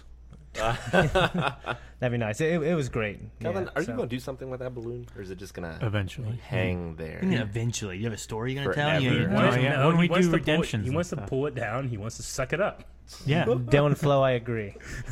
That'd be nice. It was great. Kevin, yeah, are so. you going to do something with that balloon, or is it just going to Eventually. hang there? I mean, eventually, you have a story you're gonna tell. Forever. You Oh, yeah. When he we wants do to redemptions he and wants to stuff. pull it down. He wants to suck it up. Yeah. Dylan Flo, I agree.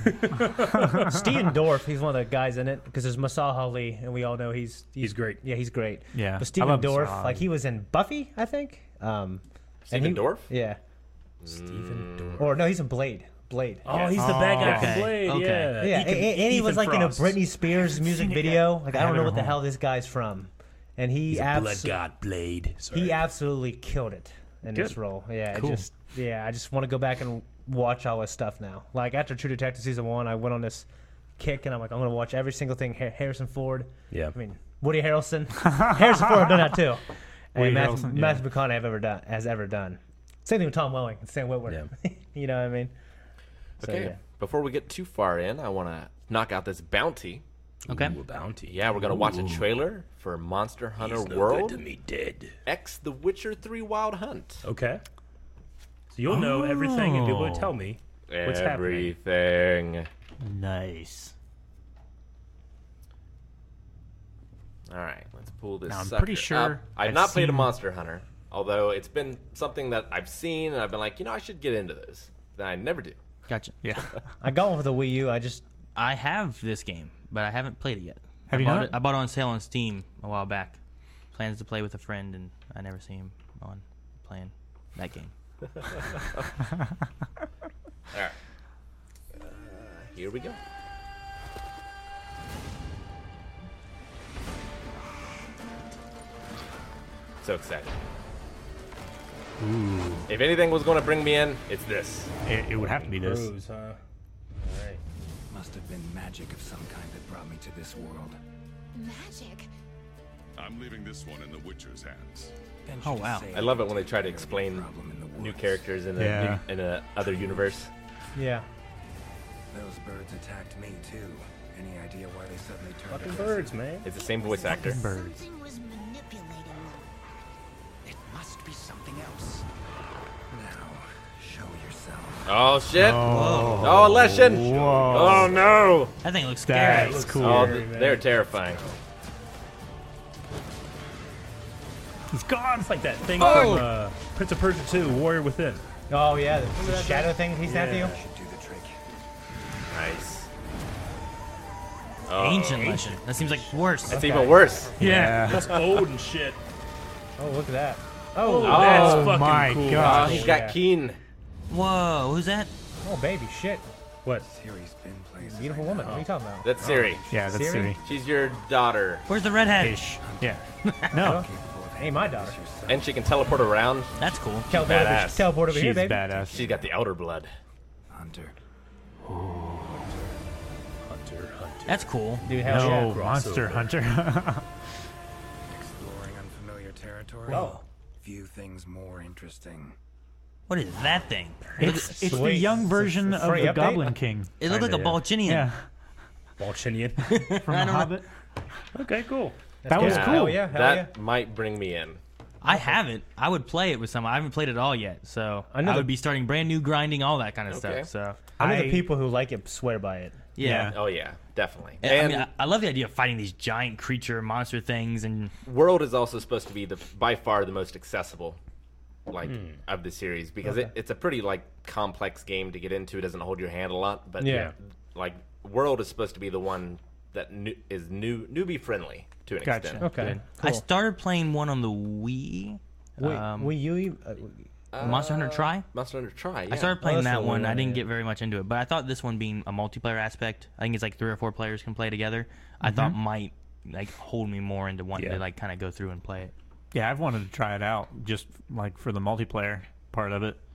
Steven Dorff, he's one of the guys in it, because there's Masah Ali, and we all know he's great. Yeah, he's great. Yeah. But I Steven love Dorff, Masah like Ali. he was in Buffy, I think. Stephen Dorff? Yeah. Stephen Dorff. Or no, he's in Blade. Blade. Oh, he's the bad guy Okay. from Blade. Okay. Yeah. Yeah, Ethan- and he was Ethan like Frost. in a Britney Spears music seen it video. yet. Like I I don't have it know at what the home. hell this guy's from, and he He's a blood absolutely god Blade. Sorry. he absolutely killed it in this Good. role. Yeah, Cool. I just want to go back and watch all his stuff now. Like after True Detective season 1, I went on this kick, and I'm like, I'm gonna watch every single thing Harrison Ford. Yeah. I mean Woody Harrelson. Harrison Ford have done that too. Woody And Harrelson, yeah. Matthew McConaughey has ever done. Same thing with Tom Welling and Sam Witwer. Yeah. You know what I mean? So, Okay. yeah. Before we get too far in, I want to knock out this bounty. Okay. Ooh, a bounty. Yeah, we're going to watch a trailer for Monster Hunter He's no World good to me dead. X The Witcher 3 Wild Hunt. Okay. So you'll know everything and be able to tell me what's happening. Everything. Nice. All right, let's pull this Now, I'm sucker pretty sure up. I've I've not played a seen- Monster Hunter. Although it's been something that I've seen and I've been like, I should get into this. Then I never do. Gotcha. Yeah. I got one for the Wii U. I have this game, but I haven't played it yet. Have you not? I bought it on sale on Steam a while back. Plans to play with a friend, and I never see him on playing that game. All right. Here we go. So excited. Ooh. If anything was going to bring me in, it's this. It would have to be this. Rose, huh? All right. Must have been magic of some kind that brought me to this world. Magic? I'm leaving this one in the Witcher's hands. Oh, wow. I love it when they try to explain new characters in a other universe. Yeah. Those birds attacked me too. Any idea why they suddenly turned Fucking aggressive? birds, man. It's the same voice actor. Birds. Something was manipulating them. It must be something else. Now, show yourself. Oh shit! Oh. Oh, Leshen! Whoa. Oh no! That thing looks scary. That's cool. Oh, Scary, man. they're terrifying. He's gone. It's like that thing Oh. from Prince of Persia 2, Warrior Within. Oh yeah, the shadow thing he snapped you. Should do the trick. Nice. Oh, Ancient Legend. That seems like worse. It's even worse. Yeah. That's old and shit. Oh look at that. Oh, Oh, that's Oh fucking my cool. Oh, gosh. he's yeah. got Keen. Whoa, who's that? oh baby, shit. What? Siri's been places. Beautiful woman. What are you talking about? That's Siri. Yeah, that's Siri? Siri. She's your daughter. Where's the redhead? Ish. Yeah. No. Ain't my daughter. And she can teleport around. That's cool. Teleport over, badass. teleport over here, She's baby. badass. She's got the outer blood. Hunter. Hunter. That's cool. Dude, hell No, yeah. Monster Hunter. Exploring unfamiliar territory. Whoa. Few things more interesting. What is that thing? it's the Sweet. young version It's a of free the update? Goblin King. It looked like a Kinda, yeah. Balchinian. Yeah. Balchinian. From The Hobbit. Okay, cool. That was Yeah. cool. Hell yeah, hell That might bring me in. I haven't. I would play it with someone. I haven't played it all yet, so I know I the- would be starting brand new, grinding, all that kind of Okay. stuff. So I know I- the people who like it swear by it. yeah. Oh yeah, definitely. I And mean, I love the idea of fighting these giant creature monster things, and World is also supposed to be by far the most accessible, of the series because it's a pretty complex game to get into. It doesn't hold your hand a lot, but Yeah. World is supposed to be the one that is newbie friendly to an Gotcha. extent. Okay. good. I Cool. started playing one on the Wii. Wii U. Monster Hunter Try. Monster Hunter Try. Yeah. I started playing that's that the one. one, I didn't yeah. get very much into it, but I thought this one being a multiplayer aspect, I think it's like 3 or 4 players can play together. I thought might hold me more into wanting to kind of go through and play it. Yeah, I've wanted to try it out just for the multiplayer part of it.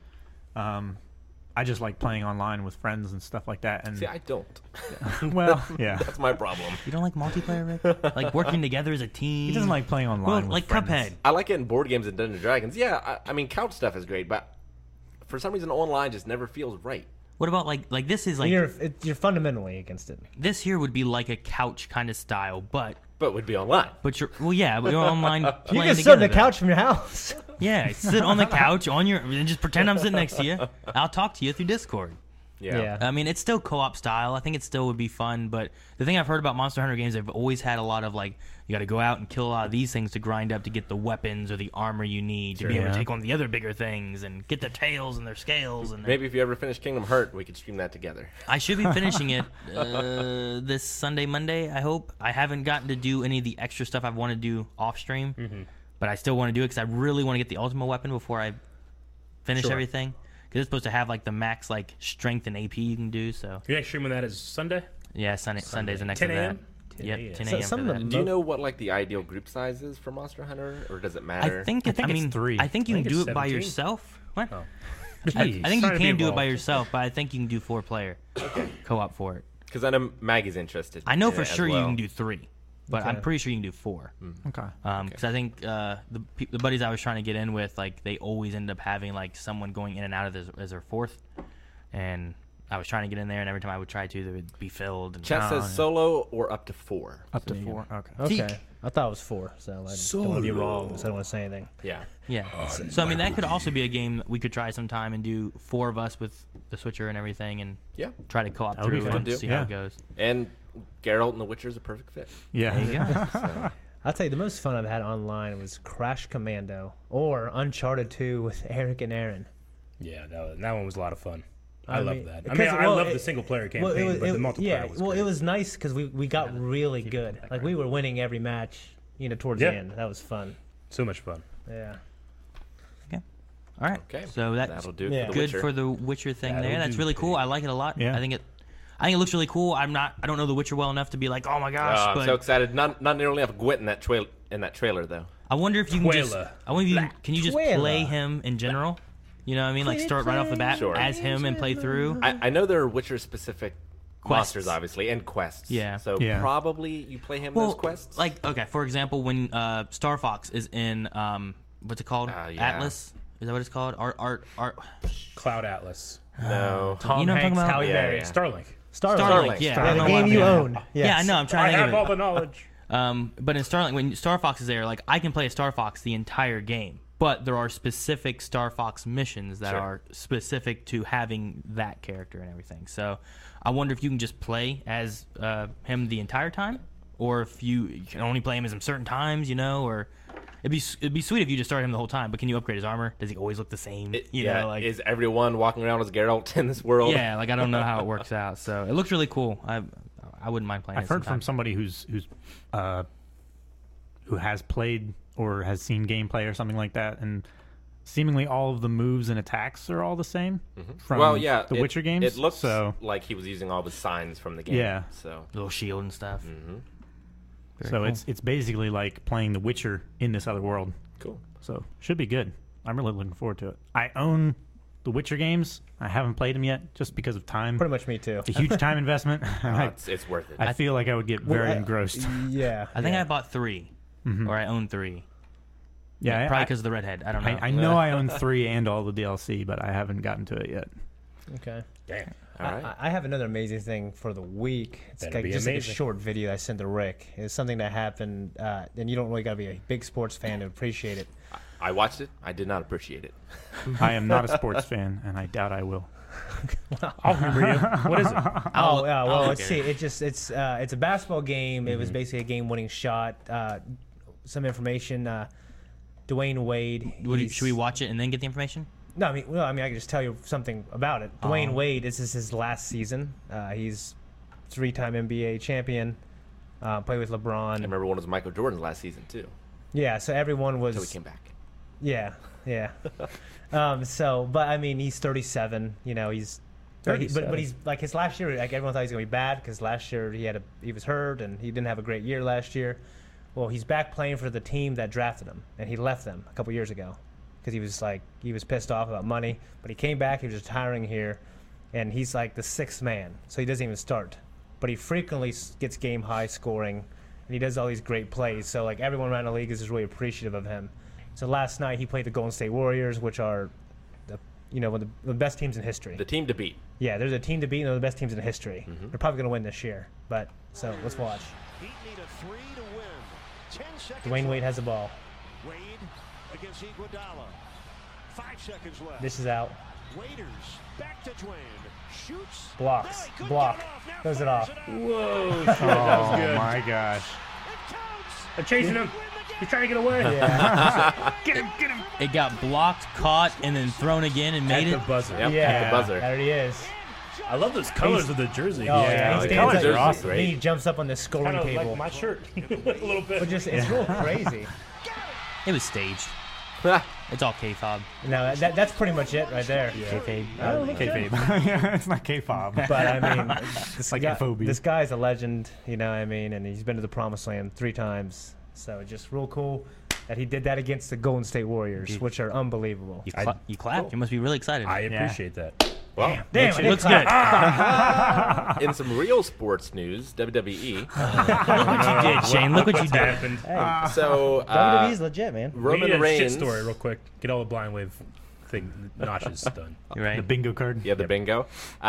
I just like playing online with friends and stuff like that. And See, I don't. well, yeah, That's my problem. You don't like multiplayer, Rick? Like working together as a team? he doesn't like playing online. Well, with like friends. Cuphead. I like it in board games and Dungeons and Dragons. Yeah, I mean couch stuff is great, but for some reason online just never feels right. What about like this is like You're fundamentally against it. this here would be like a couch kind of style, but But would be online. you're well yeah, but you're online You playing can sit together. on the though. couch from your house. Yeah, sit on the couch on your and just pretend I'm sitting next to you. I'll talk to you through Discord. Yeah. I mean, it's still co-op style. I think it still would be fun, but the thing I've heard about Monster Hunter games, they've always had a lot of you got to go out and kill a lot of these things to grind up to get the weapons or the armor you need to be able to Yeah. take on the other bigger things and get their tails and their scales. And Maybe if you ever finish Kingdom Hearts, we could stream that together. I should be finishing it this Sunday, Monday. I hope. I haven't gotten to do any of the extra stuff I want to do off stream, but I still want to do it because I really want to get the ultimate weapon before I finish everything. Because it's supposed to have the max strength and AP you can do. So Your next stream on that is Sunday? yeah, Sunday's the next 10 of that. a.m.? Yep, 10 So a.m. some for of that. them- Do you know what the ideal group size is for Monster Hunter, or does it matter? I think I think it's mean 3. I think you I can think do it's it by 17. yourself. What? Oh. I think you Trying to be can do it by involved. yourself, but I think you can do 4-player co-op for it. Because I know Maggie's interested. I know in for it as sure you well. can do 3, but I'm Okay. pretty sure you can do 4. Okay. Because I think the buddies I was trying to get in with, they always end up having someone going in and out of this as their 4th, and I was trying to get in there, and every time I would try to, they would be filled. And Chat says solo or up to 4. Up to 4. Okay. Okay. I thought it was 4, so I don't want to be wrong, so I don't want to say anything. Yeah. Yeah. So I mean, that could also be a game that we could try sometime and do 4 of us with the Switcher and everything, and Yeah. try to co-op That would be through fun. and Good see deal. how it Yeah. goes. And Geralt and the Witcher is a perfect fit. Yeah. There you go. I'll tell you, the most fun I've had online was Crash Commando or Uncharted 2 with Eric and Aaron. Yeah, that one was a lot of fun. I love that. I because- mean, I well, love it- the single player campaign, but the multiplayer yeah, was well, great. it was nice because we got really good. Like we were winning every match, towards the end. That was fun. So much fun. Yeah. All right. Okay. So that's That'll do Yeah. for the good Witcher. for the Witcher thing That'll there. That's do, really cool. baby. I like it a lot. Yeah. I think it looks really cool. I don't know the Witcher well enough to be like, oh my gosh. I'm but so excited. Not nearly enough Gwent in that trailer though. I wonder if you can just. Tuela. I wonder if can you just Tuela. play him in general? You know what I mean? Like start right off the bat Sure. as him and play through. I know there are Witcher specific Quests. monsters, obviously, and quests. Yeah. So Yeah. probably you play him those quests. Like okay, for example, when Star Fox is in what's it called? Yeah. Atlas. Is that what it's called? Art. Cloud Atlas. no. Tom You know what I'm Hanks, talking about? Halle Yeah, Berry. yeah. Starlink. Starlink. Yeah, I Yeah, don't the know game why- you yeah. own. Yeah, I Yes. know. I'm trying I to think have of all it. the knowledge. But in Starlink, when Star Fox is there, like I can play a Star Fox the entire game, but there are specific Star Fox missions that Sure. are specific to having that character and everything. So I wonder if you can just play as him the entire time, or if you can only play him as him certain times, or it'd be sweet if you just started him the whole time. But can you upgrade his armor? Does he always look the same? Is everyone walking around as Geralt in this world? Yeah, like I don't know how it works out. So it looks really cool. I wouldn't mind playing. I've it heard sometime. from somebody who has played or has seen gameplay or something like that, and seemingly all of the moves and attacks are all the same from Well, yeah, the Witcher games. It looks so. like he was using all the signs from the game. Yeah. So little shield and stuff. Very So cool. it's basically like playing The Witcher in this other world. cool. So should be good. I'm really looking forward to it. I own the Witcher games. I haven't played them yet just because of time. Pretty much me too. It's a huge time investment. and It's worth it. I feel like I would get very Well, engrossed. Yeah. I think yeah. I bought 3, or I own 3. Yeah, Probably I, because of the redhead. I don't know. I know I own 3 and all the DLC, but I haven't gotten to it yet. Okay. Damn. All right. I have another amazing thing for the week. It's That'd like be just like a amazing. short video I sent to Rick. It's something that happened, and you don't really got to be a big sports fan to appreciate it. I watched it. I did not appreciate it. I am not a sports fan, and I doubt I will. I'll remember you. What is it? Oh, yeah. Well, look let's at see. it. It's a basketball game. It was basically a game-winning shot. Some information. Dwayne Wade. Should we watch it and then get the information? No, I mean, I can just tell you something about it. Dwayne Wade. This is his last season. He's 3-time NBA champion. Played with LeBron. I remember one was Michael Jordan's last season too. Yeah. So everyone was. Until he came back. Yeah, yeah. But I mean, he's 37. He's. But he's like his last year. Like everyone thought he was gonna be bad because last year he was hurt and he didn't have a great year last year. Well, he's back playing for the team that drafted him, and he left them a couple years ago because he was pissed off about money. But he came back. He was retiring here, and he's like the 6th man, so he doesn't even start. But he frequently gets game high scoring, and he does all these great plays. So like everyone around the league is just really appreciative of him. So last night he played the Golden State Warriors, which are one of the best teams in history. The team to beat. Yeah, there's a team to beat, and they're the best teams in history. They're probably going to win this year. But so let's watch. Dwayne Wade has the ball. Wade against Iguodala. 5 seconds left. This is out. Waiters back to Dwayne. Shoots. Blocks. No, he couldn't Block. get it off. Now Goes it fires off. Whoa. Oh, That was good. my gosh. It counts. I'm chasing him. He's trying to get away. Yeah. Get him. Get him. It got blocked, caught, and then thrown again and made At it. the buzzer. Yep, Yeah. at the buzzer. There he is. I love those colors of the jersey. Oh, Yeah, he the stands colors up, are awesome. Then he jumps up on the scoring Kind of table. like my shirt. A little bit. But just it's real crazy. It was staged. It's all K-fob. No, that's pretty much it right there. Kayfabe. Kayfabe. Yeah, it's not K-fob. But I mean, Like FOB. this guy's a legend, and he's been to the promised land 3 times. So just real cool that he did that against the Golden State Warriors, which are unbelievable. You clapped. You must be really excited. I appreciate that. Well, Damn, it looks good. in some real sports news, WWE. Look what you did, Shane. Look what you What's did. happened? So WWE's legit, man. Roman we need a Reigns. shit story real quick. Get all the blind wave think Notch is done. You're right. The bingo card. Yeah, the bingo.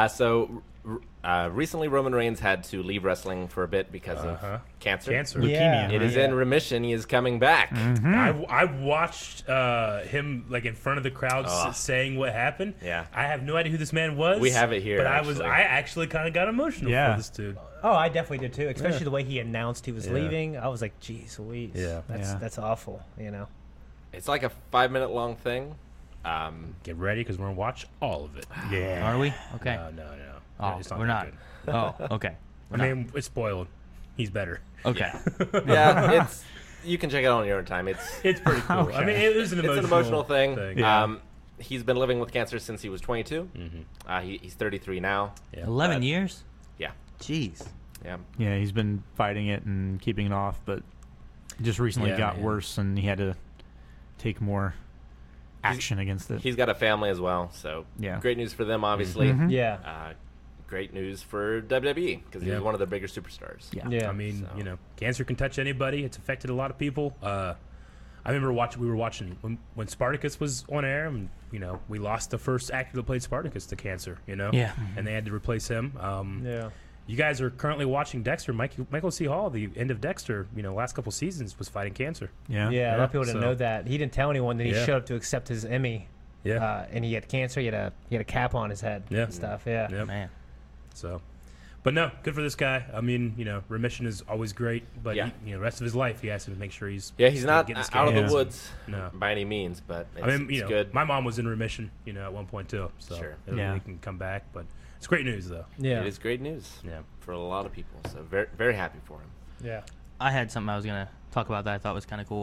Recently Roman Reigns had to leave wrestling for a bit because of cancer. Yeah. It is in remission. He is coming back. I watched him like in front of the crowd saying what happened. Yeah. I have no idea who this man was. We have it here, but actually. I actually kind of got emotional for this dude. Oh, I definitely did too. Especially the way he announced he was leaving. I was like, "Geez, Louise, Yeah. that's awful." You know. It's like a 5-minute long thing. Get ready because we're gonna watch all of it. Yeah. Are we? Okay. No. Oh, It's not we're that not. good. Oh, okay. I mean, it's spoiled. He's better. Okay. Yeah, you can check it out on your own time. It's pretty cool. Okay. I mean, it was an emotional thing. Yeah. He's been living with cancer since he was 22. He's 33 now. Yeah. 11 years? Yeah. Jeez. Yeah. Yeah, he's been fighting it and keeping it off, but it just recently got man. worse, and he had to take more action against it. He's got a family as well, so great news for them, obviously. Yeah. Great news for WWE because he's one of the bigger superstars. Yeah. I mean, cancer can touch anybody. It's affected a lot of people. I remember we were watching when Spartacus was on air, and we lost the first actor that played Spartacus to cancer. Yeah. And they had to replace him. Yeah. You guys are currently watching Dexter. Michael C. Hall, the end of Dexter, last couple seasons was fighting cancer. Yeah. Yeah, a lot of people didn't know that. He didn't tell anyone that he Yeah. showed up to accept his Emmy. Yeah. And he had cancer. He had a cap on his head and stuff. Yeah. Yep. Man. So, but no, good for this guy. I mean, remission is always great, but the rest of his life he has to make sure he's he's not getting out of the scans. woods No. by any means, but it's, I mean, it's good. my mom was in remission, at one point too. So Sure. he can come back, but it's great news though. Yeah. It is great news Yeah. for a lot of people, so very, very happy for him. Yeah. I had something I was going to talk about that I thought was kind of cool.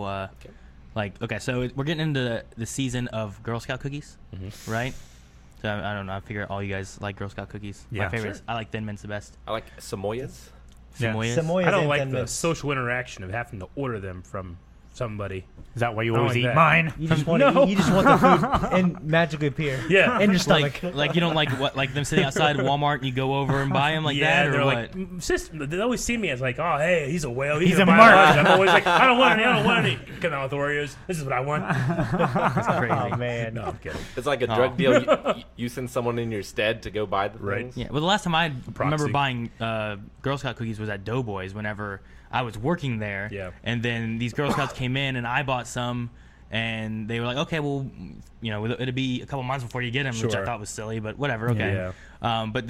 So we're getting into the season of Girl Scout cookies, right? So I don't know. I figure all you guys like Girl Scout cookies. Yeah. My favorite. Sure. I like Thin Mints the best. I like Samoyas. Yeah. Samoyas. Samoyas I don't and like Thin the Mints. social interaction of having to order them from somebody. Is that why you I don't always like eat that. mine? You just want No. you just want the food and magically appear. Yeah. In your stomach. Like you don't like them sitting outside Walmart and you go over and buy them like that, or they're what? like, they always see me as like, oh, hey, he's a whale. He's gonna a buy mark. lunch. I'm always like, I don't want any. Come out with Oreos. This is what I want. That's crazy. Oh man. No, I'm kidding. It's like a drug deal. You send someone in your stead to go buy the Right. things. Yeah. Well, the last time I remember proxy. buying Girl Scout cookies was at Doughboys whenever I was working there. Yeah. And then these Girl Scouts came in and I bought some. And they were like, okay, well, it'll be a couple months before you get them, which I Sure. thought was silly, but whatever, okay. Yeah. But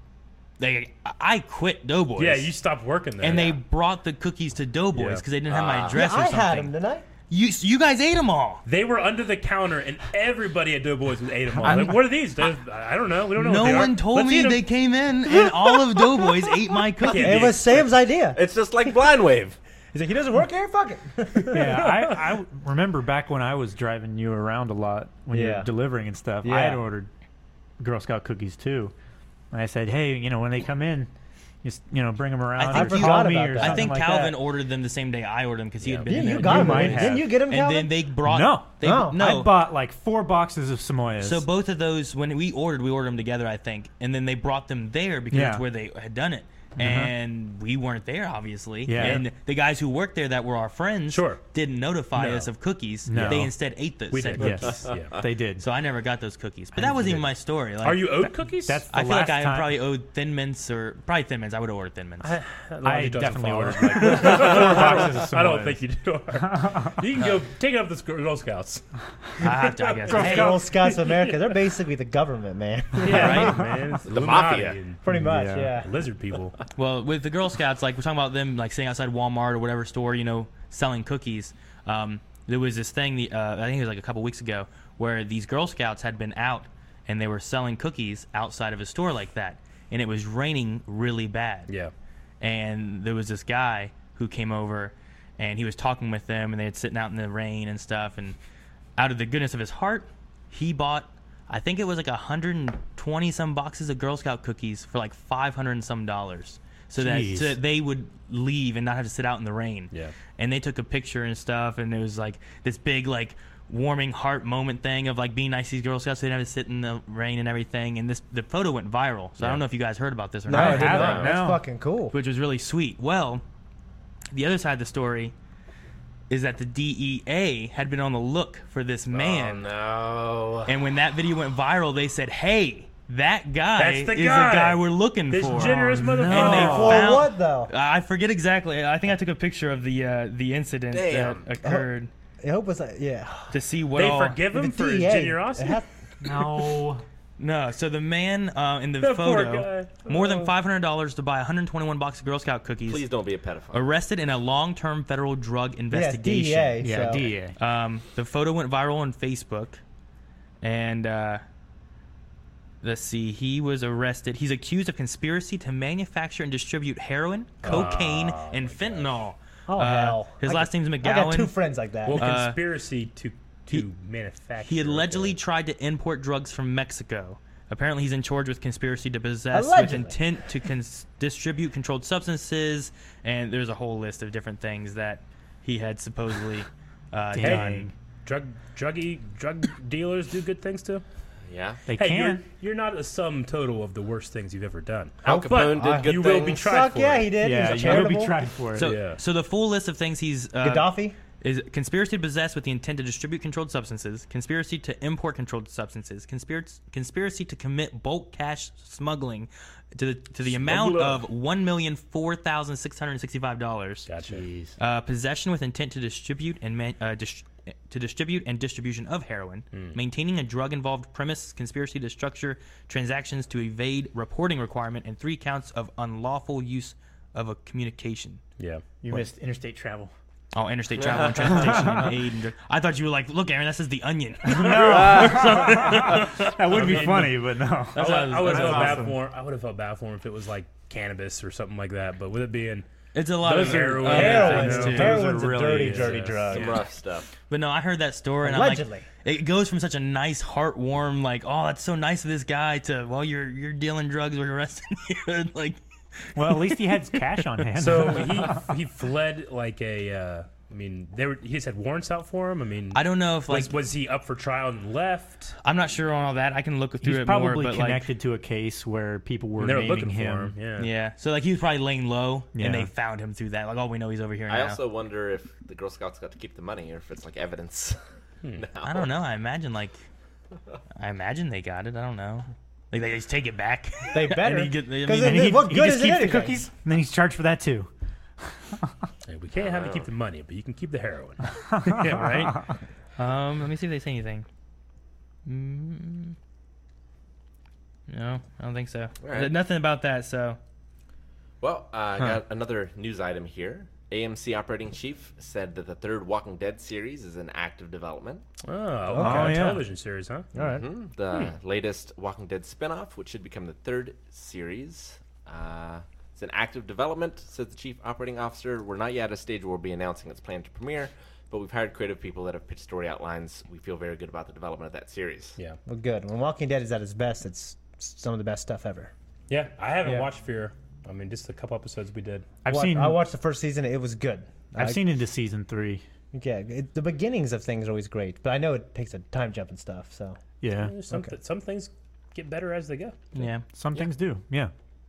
I quit Doughboys. Yeah, you stopped working there. and they brought the cookies to Doughboys Yeah. because they didn't have my address or I something. had them, didn't I? You guys ate them all. They were under the counter, and everybody at Doughboys ate them all. Like, what are these? I don't know. We don't know. No what they one are. told Let's me eat 'em. they came in, and all of Doughboys ate my cookies. Yeah. It was Sam's idea. It's just like Blind Wave. He's like, he doesn't work here. Fuck it. Yeah, I remember back when I was driving you around a lot when you Yeah. were delivering and stuff. Yeah. I had ordered Girl Scout cookies too, and I said, "Hey, when they come in, just bring them around. I think or you- call me about or that. I something think like Calvin that. ordered them the same day I ordered them because he had been Yeah, in you there. got You them. might Didn't have. you get them, And Calvin? then they brought No. Oh. I bought like 4 boxes of Samoyas. So both of those, when we ordered them together, I think, and then they brought them there because Yeah. that's where they had done it. And we weren't there, obviously. Yeah. And the guys who worked there that were our friends Sure. didn't notify No. us of cookies. No. They instead ate the We said did. cookies. Yes. Yeah. they did. So I never got those cookies. But that wasn't even my story. Like, Are you owed cookies? That's the I feel like last I time. probably owed Thin Mints or probably Thin Mints. I would have ordered Thin Mints. I definitely ordered like 4 boxes of Samoyas. I don't think you do. You can go take it up the Girl Scouts. I have to, I guess. Hey, Hey, Girl Scouts of America, they're basically the government, man. Yeah, right, man. It's The Illuminati mafia. and Pretty much, Yeah. yeah. lizard people. well, with the Girl Scouts, like we're talking about them, like sitting outside Walmart or whatever store, selling cookies. There was this thing, I think it was like a couple weeks ago, where these Girl Scouts had been out and they were selling cookies outside of a store like that, and it was raining really bad. Yeah. And there was this guy who came over, and he was talking with them, and they had sitting out in the rain and stuff. And out of the goodness of his heart, he bought, I think it was like 120 some boxes of Girl Scout cookies for like $500 and some. So that they would leave and not have to sit out in the rain. Yeah. And they took a picture and stuff, and it was like this big like warming heart moment thing of like being nice to these Girl Scouts. So they didn't have to sit in the rain and everything. And the photo went viral. So I don't know if you guys heard about this or No, not. I did haven't, not. That's no. fucking cool. Which was really sweet. Well, the other side of the story, is that the DEA had been on the look for this man. Oh, no. And when that video went viral, they said, hey, that guy That's the is guy. the guy we're looking This for. generous motherfucker. And they For found, what though? I forget exactly. I think I took a picture of the incident Damn. that occurred I hope it's yeah. to see what They all. forgive him for his DEA, generosity. No. No, so the man in the That poor photo, guy. more than $500 to buy 121 box of Girl Scout cookies. Please don't be a pedophile. Arrested in a long-term federal drug investigation. DEA. Yeah, so. DEA. The photo went viral on Facebook, and let's see, he was arrested. He's accused of conspiracy to manufacture and distribute heroin, cocaine, and fentanyl. Oh hell. His last name's McGowan. I got two friends like that. Well, conspiracy to manufacture. He allegedly tried to import drugs from Mexico. Apparently, he's in charge with conspiracy to possess Allegedly. with intent to distribute controlled substances, and there's a whole list of different things that he had supposedly done. Drug dealers do good things too. Yeah. They Hey, can. you're not a sum total of the worst things you've ever done. Al Capone did good you things. will be tried Fuck for yeah, it. he did. Yeah, He's you will charitable. be tried for it. So, Yeah. so the full list of things he's Gaddafi. is conspiracy to possess with the intent to distribute controlled substances, conspiracy to import controlled substances, conspiracy to commit bulk cash smuggling to the amount of $1,004,665. Gotcha. Possession with intent to distribute and distribution of heroin, maintaining a drug-involved premise, conspiracy to structure transactions to evade reporting requirement, and 3 counts of unlawful use of a communication. Yeah. You missed interstate travel. Oh, interstate travel and transportation and aid. And I thought you were like, look, Aaron, that says The Onion. That would be funny, but no. I would have felt bad awesome. for him. I would have felt bad for him if it was like cannabis or something like that. But with it being It's a lot Those of are heroin. Heroin's, Those are heroin's a really- dirty drug. Some rough stuff. But no, I heard that story, and Allegedly. I'm like, it goes from such a nice, heartwarm, like, oh, that's so nice of this guy, to, well, you're dealing drugs, we're arresting you. Like, Well, at least he had cash on hand. so he fled like a. I mean, he just had warrants out for him. I mean, I don't know if like was he up for trial and left? I'm not sure on all that. I can look through He's it more, probably but connected to a case where people were They were naming looking him. for him. like, Yeah. yeah. So like he was probably laying low, Yeah. and they found him through that. Like, oh, we know he's over here I now. also wonder if the Girl Scouts got to keep the money or if it's like evidence. now. I don't know. I imagine they got it. I don't know. Like they just take it back. They better. And he get- I 'Cause mean, it- what he good just is it keeps the anything? cookies, and then he's charged for that too. Hey, we can't have you keep the money, but you can keep the heroin. yeah, right. Let me see if they say anything. No, I don't think so. right. Nothing about that. So Well, I got another news item here. AMC operating chief said that the third Walking Dead series is in active development. Oh, okay. Oh, yeah. Television series, huh? All right. The latest Walking Dead spinoff, which should become the third series, it's in active development, says the chief operating officer. We're not yet at a stage where we'll be announcing its plan to premiere, but we've hired creative people that have pitched story outlines. We feel very good about the development of that series. Yeah. Well, good. When Walking Dead is at its best, it's some of the best stuff ever. Yeah, I haven't Yeah. watched Fear. I mean, just a couple episodes we did. I watched the first season. It was good. I've seen into season 3. Yeah, the beginnings of things are always great, but I know it takes a time jump and stuff. So Yeah, Some things get better as they go. yeah, some things do. Yeah,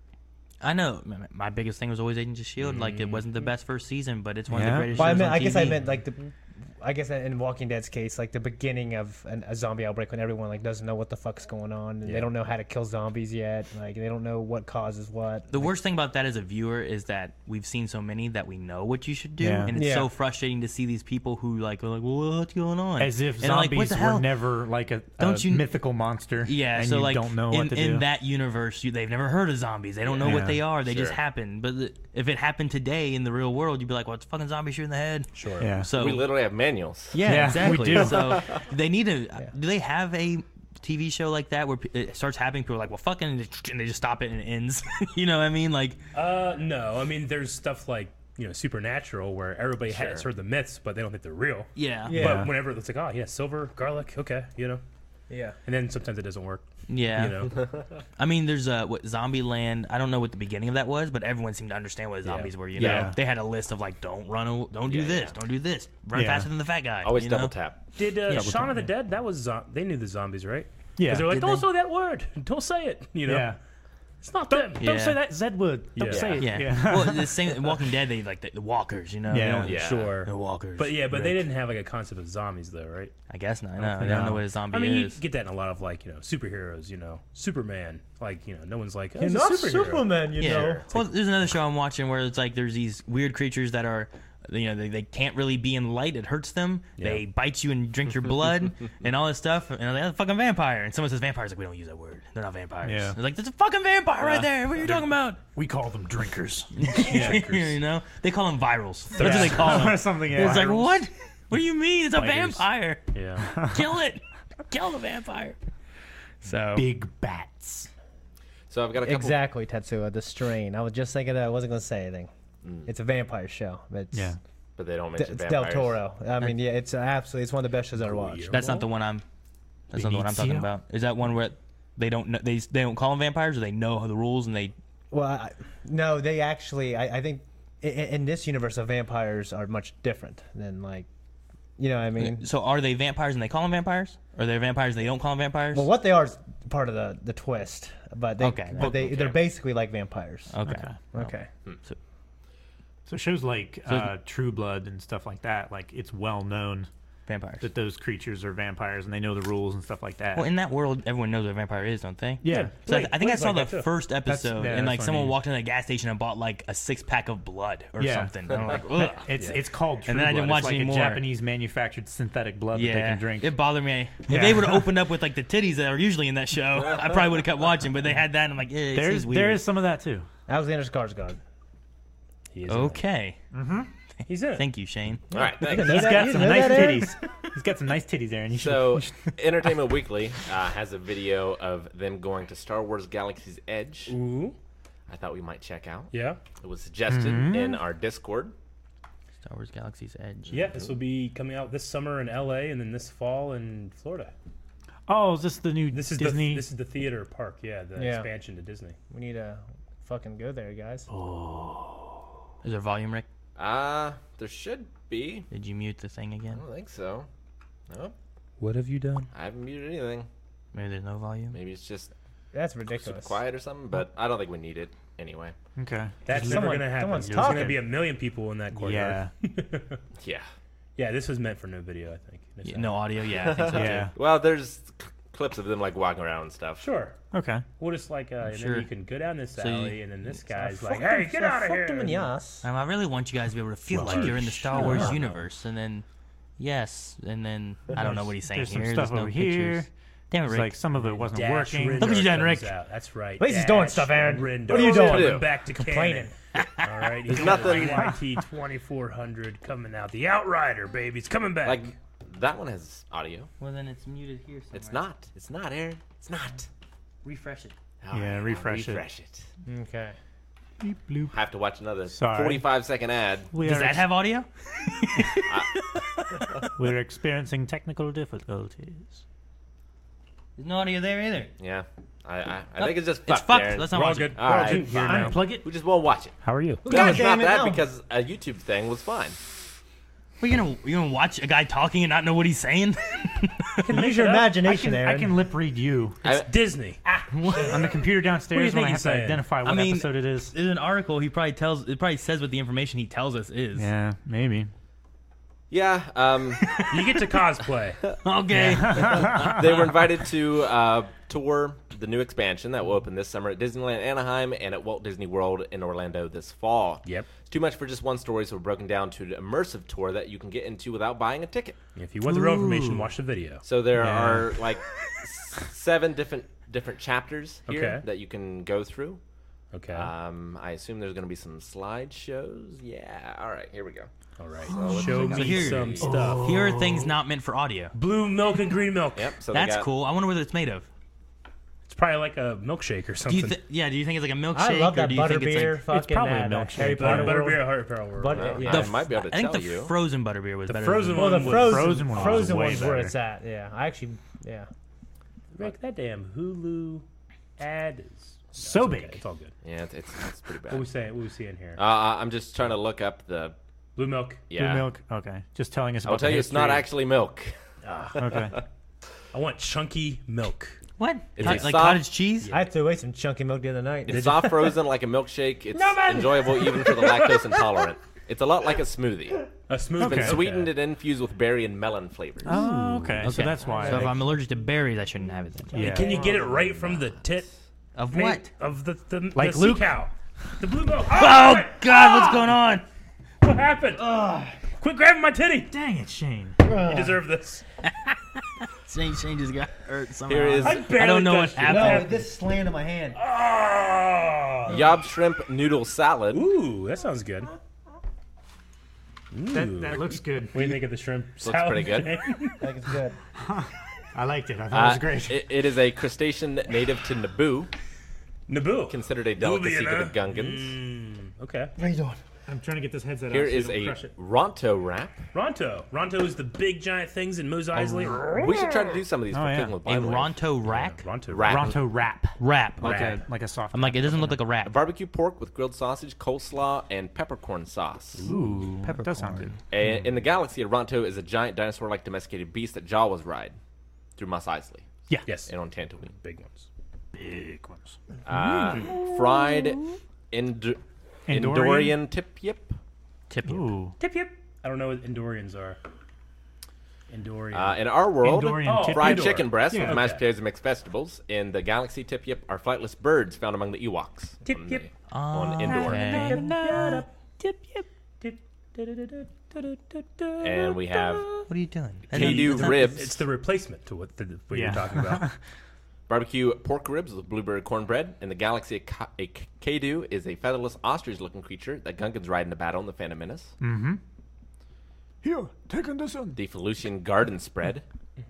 I know. My biggest thing was always Agents of Shield. Like it wasn't the best first season, but it's one of the Yeah. greatest. But shows on I guess TV. I meant like I guess in Walking Dead's case, like the beginning of a zombie outbreak when everyone like doesn't know what the fuck's going on and they don't know how to kill zombies yet. Like they don't know what causes what. The worst thing about that as a viewer is that we've seen so many that we know what you should do, Yeah. and it's Yeah. so frustrating to see these people who like are like, well, what's going on? as if And I'm like, what zombies the were hell? never like a Don't you- mythical monster. Yeah, and so you like don't know in, what to do. in that universe, they've never heard of zombies. They don't know what Yeah. they are. They just Sure. happen. But if it happened today in the real world, you'd be like, well, it's a fucking zombie shooting the head. Sure. Yeah, So We literally have manuals. yeah, Yeah, we exactly. do. So they need to. Do they have a TV show like that where it starts happening? People are like, well, fucking, and they just stop it and it ends. You know what I mean? Like, No, I mean, there's stuff like, Supernatural where everybody has heard the myths, but they don't think they're real. yeah, Yeah. But whenever it's like, oh, yeah, silver, garlic, okay, Yeah. And then sometimes it doesn't work. yeah. I mean, there's what Zombieland. I don't know what the beginning of that was, but everyone seemed to understand what zombies were. You know, Yeah. they had a list of like, don't do this, don't do this, run Yeah. faster than the fat guy. Always you know? double tap. Did Shaun of the Dead, that was, they knew the zombies, right? yeah. Because they're like, Did don't they? say that word. Don't say it, Yeah. It's not them. Don't say that, Zedwood. Don't Yeah. say it. Yeah. Well, the same in Walking Dead, they like the walkers, you know? They don't- Sure. The walkers. But they didn't have like a concept of zombies though, right? I guess not. No, I don't know what a zombie I mean, you is. get that in a lot of like superheroes. Superman. Like no one's like, oh, You're he's a not superhero. Superman, you know. Well, there's another show I'm watching where it's like there's these weird creatures that are, they can't really be in light. It hurts them. Yeah. They bite you and drink your blood and all this stuff. And they're like, that's a fucking vampire. And someone says vampires. Like, we don't use that word. They're not vampires. Yeah. They're like, there's a fucking vampire right there. What are you talking about? We call them drinkers. They call them virals. That's what they call them. Or something. It's like, what? What do you mean? It's a Biters. vampire. Yeah. Kill it. Kill the vampire. So Big bats. So I've got a couple. Exactly, Tetsuo, the strain. I was just thinking that I wasn't going to say anything. It's a vampire show. It's, Yeah. But they don't mention It's vampires. Del Toro. I mean, yeah, it's absolutely, it's one of the best shows I ever watched. that's not the one I'm. That's not the one I'm talking about. Is that one where they don't know, they don't call them vampires, or they know the rules and they? Well, no, they actually, I think in this universe of vampires are much different than like, you know what I mean? So are they vampires and they call them vampires, or they're vampires and they don't call them vampires? Well, what they are is part of the twist, but they, Okay. they're basically like vampires. Okay. Okay. So shows like True Blood and stuff like that, like it's well known Vampires. that those creatures are vampires and they know the rules and stuff like that. Well, in that world, everyone knows what a vampire is, don't they? Yeah. So I think I Blade's saw like the that, too. first episode, yeah, and that's like what I someone mean. walked into a gas station and bought like a 6-pack of blood or something. And I'm like, ugh. It's called True And then I didn't Blood. watch It's like anymore. a Japanese manufactured synthetic blood that they can drink. It bothered me. If Yeah. they would have opened up with like the titties that are usually in that show, I probably would have kept watching. But they had that, and I'm like, it seems weird. There is some of that too. Alexander Skarsgård. He is Okay. He's in it. Thank you, Shane. All right, thanks. He's got you some know nice that, Aaron? titties. He's got some nice titties, Aaron. You should. So, Entertainment Weekly has a video of them going to Star Wars Galaxy's Edge. Ooh. I thought we might check out. Yeah. It was suggested in our Discord. Star Wars Galaxy's Edge. Yeah. This will be coming out this summer in LA and then this fall in Florida. Oh, is this the new This is Disney? this is the theater park. Yeah. The Yeah. expansion to Disney. We need to fucking go there, guys. Is there volume, Rick? There should be. Did you mute the thing I again? don't think so. No, What have you done? I haven't muted anything. Maybe there's no volume. Maybe it's just That's super ridiculous. quiet or something, but I don't think we need it anyway. Okay. That's never Someone- going to happen. someone's There's going to talking. be a million people in that courtyard. Yeah. Yeah. Yeah. This was meant for no video, I think. Yeah, no audio. Yeah, I think so Yeah. too. Well, there's clips of them like walking around and stuff. Sure. Okay. We'll just like, and Sure. then you can go down this So you- alley, and then this guy's like, Fuck "Hey, them- get out of fuck here!" them in the ass. I really want you guys to be able to feel like you're in the Star Wars universe, and then yes, and then I don't know what he's saying There's some here. stuff There's no over here. pictures. Damn it, It's Rick. like some of it wasn't Dash working. Rendar Look what you done, comes Rick. out. That's right. At least he's doing Dash stuff, Aaron. Rendar What are you doing? do? coming back to Complaining. canon. All right, he's There's got nothing- YT 2400 coming out. The Outrider, baby, it's coming back. Like that one has audio. Well, then it's muted here somewhere. It's not. It's not, Aaron. It's not. Refresh it. All Yeah, I'll refresh it. Refresh it. Okay. Have to watch another Sorry. 45-second ad. Does that have audio? We're experiencing technical difficulties. There's no audio there either. Yeah. I think it's just It's fucked, fucked. Aaron. Let's not We're all watch good. it. All We're all right, good here fine. now. Unplug it. We just won't watch it. How are you? No, God it's damn not it, that no. because a YouTube thing was fine. Well, you're gonna watch a guy talking and not know what he's saying? Use your imagination, Aaron. I can lip read you It's Disney. on the computer downstairs What do you when think I have he's to saying? identify what episode it is. There's an article. He probably tells. It probably says what the information he tells us is. Yeah, maybe. Yeah. You get to cosplay. Okay. They were invited to tour the new expansion that will open this summer at Disneyland Anaheim and at Walt Disney World in Orlando this fall. Yep. It's too much for just one story, so we're broken down to an immersive tour that you can get into without buying a ticket. If you want the real information, watch the video. So there are like 7 different chapters here Okay. that you can go through. Okay. I assume there's going to be some slideshows. Yeah. All right. Here we go. All right. let's Show check me out- here- some stuff. Here are things not meant for audio. Blue milk and green milk. Yep. So they That's got- cool. I wonder what it's made of. It's probably like a milkshake or Do you something. do you think it's like a milkshake? I love or that do you think butterbeer it's fucking probably a that milkshake. Harry Potter world. Butterbeer, Harry Potter world. But, yeah. I might be able to I think tell the you. frozen butterbeer was The better. frozen than Well, the was- frozen one was frozen way one's where better. it's at. Yeah, I actually, yeah. Rick, that damn Hulu ad is So it's big. okay. It's all good. Yeah, it's pretty What we bad. saying? What we seeing here? I'm just trying to look up the. Blue milk. Yeah. Blue milk. Okay. Just telling us about I'll tell the you, it's not history. actually milk. Okay. I want chunky milk. What? It's Like a soft- cottage cheese? I had to waste some chunky milk the other night. It's soft frozen like a milkshake. It's enjoyable even for the lactose intolerant. It's a lot like a smoothie. A smoothie. It's been sweetened and infused with berry and melon flavors. Oh, okay. So that's why. So if I'm allergic to berries, I shouldn't have it then. Yeah. Can you get it right from the tit? Of what? Of the Like the Luke? sea cow. The blue milk. Oh God! What's going on? What happened? Quit grabbing my titty. Dang it, Shane. You deserve this. Shane just got hurt somehow. Here is I barely don't know what touched it. happened. No, this slammed my hand. Oh. Yob shrimp noodle salad. Ooh, that sounds good. That looks good. What do you think of the shrimp Looks salad? pretty good. I think it's good. I liked it. I thought it was great. It is a crustacean native to Naboo, Naboo. considered a delicacy to the Nubian, Gungans. Okay. What are you doing? I'm trying to get this headset Here out so is you don't a crush it. Ronto wrap. Ronto. Ronto is the big giant things in Mos Eisley. We should try to do some of these for yeah. cooking with A Bible. Ronto rack? Ronto. Wrap. Ronto wrap. Wrap. Like Okay. a soft. I'm like, it doesn't look like a A wrap. barbecue pork with grilled sausage, coleslaw, and peppercorn sauce. Ooh, that does sound good. In the galaxy, a Ronto is a giant dinosaur-like domesticated beast that Jawas ride through Mos Eisley Yeah. Yes. and on Tatooine. Big ones. Big ones. Fried Endorian tip-yip. Tip. Ooh. Tip yip. I don't know what Endorians are. Endorian. In our world, Endorian tip-yip. fried Endor. chicken breast Yeah. with mashed Okay. potatoes and mixed vegetables. In the galaxy, tip-yip are flightless birds found among the Ewoks. Tip-yip. On Endor. Okay. Tip yip. Tip. And we have What are you doing? Kadu ribs. It's the replacement to what Yeah. you're talking about. Barbecue pork ribs with blueberry cornbread. In the galaxy, a Kadu is a featherless ostrich-looking creature that Gungans ride in a battle in the Phantom Menace. Mm-hmm. Here, take on this one. The Felucian garden spread.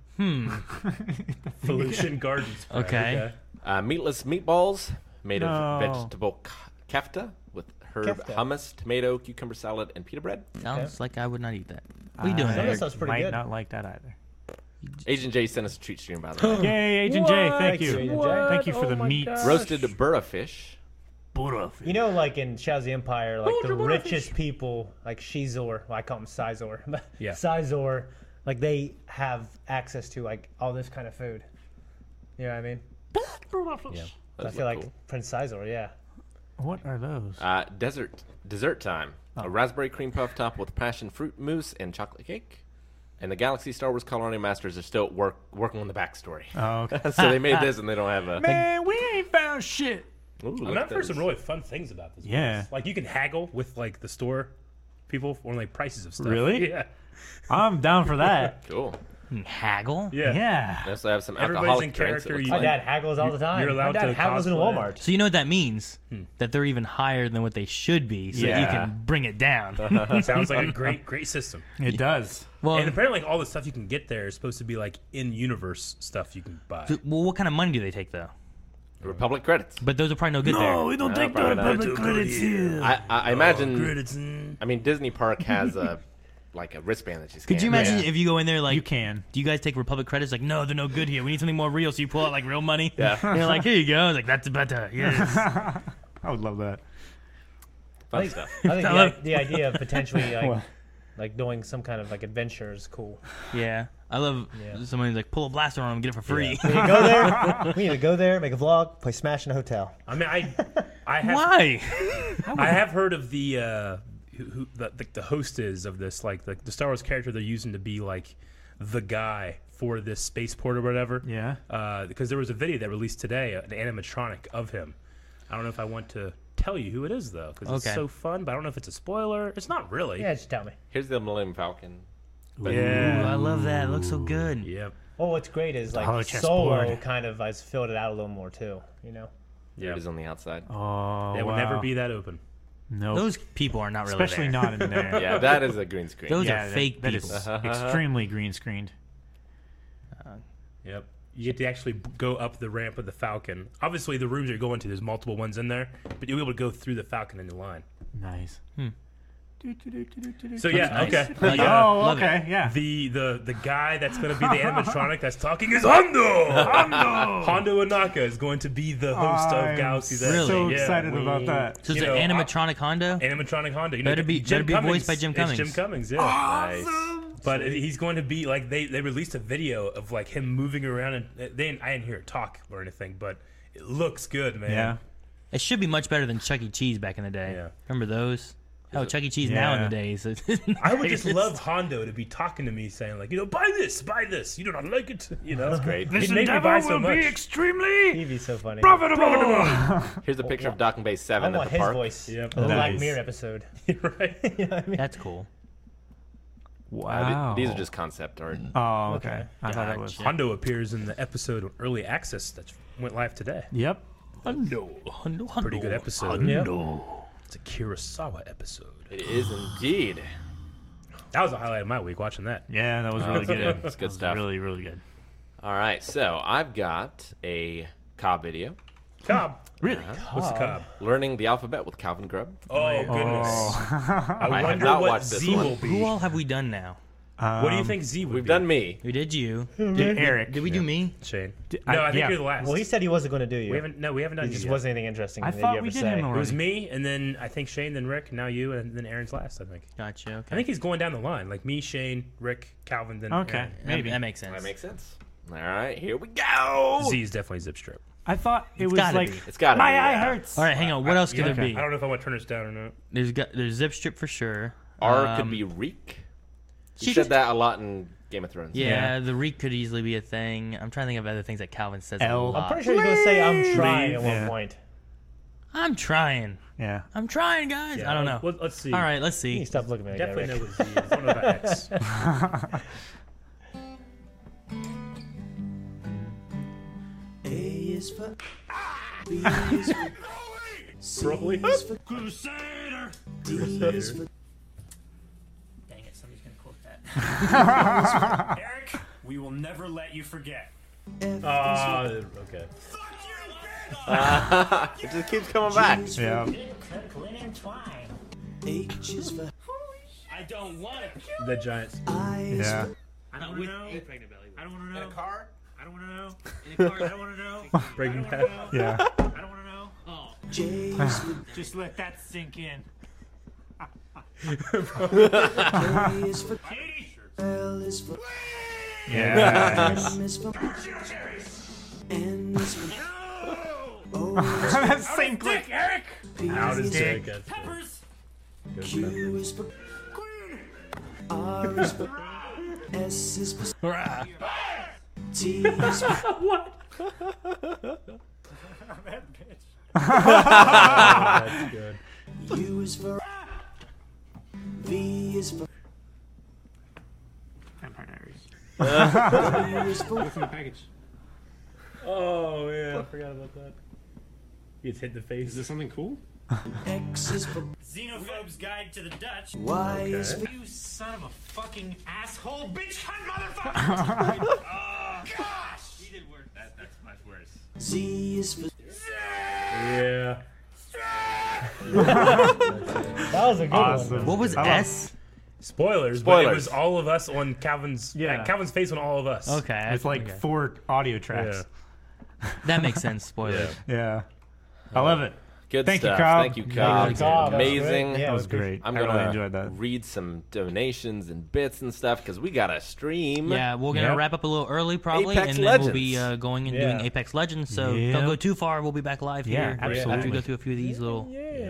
Felucian Gardens. Okay. Meatless meatballs made No. of vegetable kefta with herb Kefta. hummus, tomato, cucumber salad, and pita bread. Sounds like I would not eat that. What are you doing That there? sounds pretty Might good. not like that either. Agent J sent us a treat stream, by the way. Yay, Agent J! Thank Thanks, you. Agent J. Thank you for the meat. Roasted burra fish. You know, like in Shao the Empire, like the richest people, like Shizor, well, I call him Sizor, but Yeah. Sizor, like they have access to like all this kind of food. You know what I mean? Yeah, I those feel look like cool. Prince Sizor, yeah. What are those? Dessert time. A raspberry cream puff top with passion fruit mousse and chocolate cake. And the Galaxy Star Wars Colony Masters are still working on the backstory. Oh, okay. So they made this and they don't have a... Man, we ain't found shit. Ooh, look I've at heard those. some really fun things about this. Yeah. place. Like you can haggle with like the store people on like prices of stuff. Really? Yeah. I'm down for that. Cool. Haggle? Yeah. Yeah. They also have some Everybody's alcoholic in drinks. character, It looks you- My like. dad haggles all the time. You're allowed My dad to haggles in cosplay. Walmart. So you know what that means? That they're even higher than what they should be, so that you Yeah. can bring it down. Sounds like a great system. It does. Well, And apparently, like, all the stuff you can get there is supposed to be like in-universe stuff you can buy. well, what kind of money do they take though? Republic credits. But those are probably no good there. we don't take the public credits here. I imagine... Credits and- I mean, Disney Park has a wristband that you scan. Could you imagine Yeah. if you go in there like You can. Do you guys take Republic credits? Like, no, they're no good here. We need something more real. So you pull out like real money. Yeah. And you're like, here you go. It's like that's better. Yes. I would love that. Fun stuff. I think Hello. the idea of potentially like, What? like doing some kind of like adventure is cool. Yeah. I love somebody's like pull a blaster on them, get it for free. We need to go there. We need to go there, make a vlog, play Smash in a hotel. I mean, I have Why? I have heard of the who the host is of this, like the Star Wars character they're using to be like the guy for this spaceport or whatever. Yeah. Because there was a video that released today, an animatronic of him. I don't know if I want to tell you who it is though, because it's Okay. so fun. But I don't know if it's a spoiler. It's not really. Yeah, just tell me. Here's the Millennium Falcon. Ooh, I love that. It looks so good. Yep. Well, what's great is like holo chess Solo board. kind of has filled it out a little more too. You know. Here it is on the outside. Oh, It will never be that open. No. Those people are not really Especially there. not in there. Yeah, that is a green screen. Those Yeah, are that- fake that people. is extremely green screened. Yep. You get to actually go up the ramp of the Falcon. Obviously, the rooms you're going to, there's multiple ones in there, but you'll be able to go through the Falcon in the line. Nice. So yeah, nice. okay. Like, The, Oh, Love okay, yeah. the guy that's going to be the animatronic that's talking is Hondo. Hondo Inaka is going to be the host I'm of Galaxy's Edge. Really? So Yeah. excited about that. So it's You an know, animatronic Hondo? Animatronic Hondo. You Better know, be- Jim better be voiced by Jim Cummings. Cummings. It's Jim Cummings, yeah. Nice. But he's going to be like they released a video of like him moving around, and I didn't hear it talk or anything, but it looks good, man. Yeah. It should be much better than Chuck E. Cheese back in the day. Yeah. Remember those? Oh, Chuck E. Cheese now in the days. I would just love Hondo to be talking to me, saying like, buy this, you do not like it. That's great. He'd make me buy so much. extremely He'd be so funny. profitable. Here's a picture of Docking Bay I 7 at want the his park. voice. Yep. The Black Nice. Mirror episode. Right? You know what I mean? That's cool. Wow. These are just concept art. Oh, okay. I thought that was. Gotcha. Hondo appears in the episode of Early Access that went live today. Yep. Hondo. Pretty good episode. Yep. It's a Kurosawa episode. It is indeed. That was the highlight of my week, watching that. Yeah, that was really good. That's good That was stuff. Really, really good. All right, so I've got a Cobb video. Cobb. Really? What's the Cobb? Learning the alphabet with Calvin Grubb. Oh, goodness. I have wonder not what watched this Z one. will be. Who all have we done now? What do you think Z would We've be? done me. We did you. Eric. Did we do me? Shane. I- No, I think yeah. you're the last. Well, he said he wasn't going to do you. we haven't done It you just yet. wasn't anything interesting. I that thought you we ever did say. him It already. was me, and then I think Shane, then Rick, now you, and then Aaron's last, I think. Gotcha. Okay. I think he's going down the line. Like me, Shane, Rick, Calvin, then Okay. Aaron. Maybe. That makes sense. That makes sense. All right, here we go. Z is definitely Zip Strip. I thought it was gotta like be. It's got to my be. eye yeah. hurts. All right, hang on. What else could Yeah, there be? I don't know if I want to turn this down or not. There's Zip Strip for sure. R could be Reek. You she said just- that a lot in Game of Thrones. Yeah, the Reek could easily be a thing. I'm trying to think of other things that Calvin says. L. A I'm lot. pretty sure he's going to say I'm trying at one Yeah. point. I'm trying. Yeah. I'm trying, guys. Yeah, I don't know. Well, let's see. All right, let's You see. stop looking at me like Definitely that, know Rick. what Z is. I don't know about X. A is for B is for C Broly? is for Crusader. D is for Dang it, somebody's gonna quote that. Eric, we will never let you forget. Okay. It just keeps coming back. Yeah. Kirkland and Twine. H is for I don't want it. The Giants. I is Yeah. for I don't want to know. I don't want to know. In a car? I don't want to know. In a car? I don't want to know. Breaking I Bad. don't want to know. Yeah. I don't want to know. Oh, J is for just let that sink in. K is for Katie. L is for Yeah. M is for N is for O That same clip. Eric. P Out is is for Dick. That's good. Peppers. Q is for R is for S is for T is for That's good. U is for V is for W is for Oh, yeah. I forgot about that. He gets hit in the face. Is this something cool? X is for Xenophobe's Guide to the Dutch. Y is for You son of a fucking asshole, bitch cunt motherfucker! Oh, gosh! He did worse. That's much worse. Z is for Yeah. That was a good Awesome. one. What was S? Spoilers, but it Spoilers. was all of us on Calvin's. Yeah. Calvin's face on all of us. Okay. It's like 4 audio tracks. That makes sense. Spoilers. Yeah. I love it. Good Thank you, stuff. Cobb. Thank you, Thank Cobb. you, Cobb. That was Amazing. great. Yeah, That it was was good. great. I'm I gonna really enjoyed that. read some donations and bits and stuff because we got a stream. Yeah, we're gonna Yep. wrap up a little early probably, Apex and then we'll be Legends. going and Yeah. doing Apex Legends. So Yep. don't go too far. We'll be back live Yeah, here after we absolutely. go through a few of these little.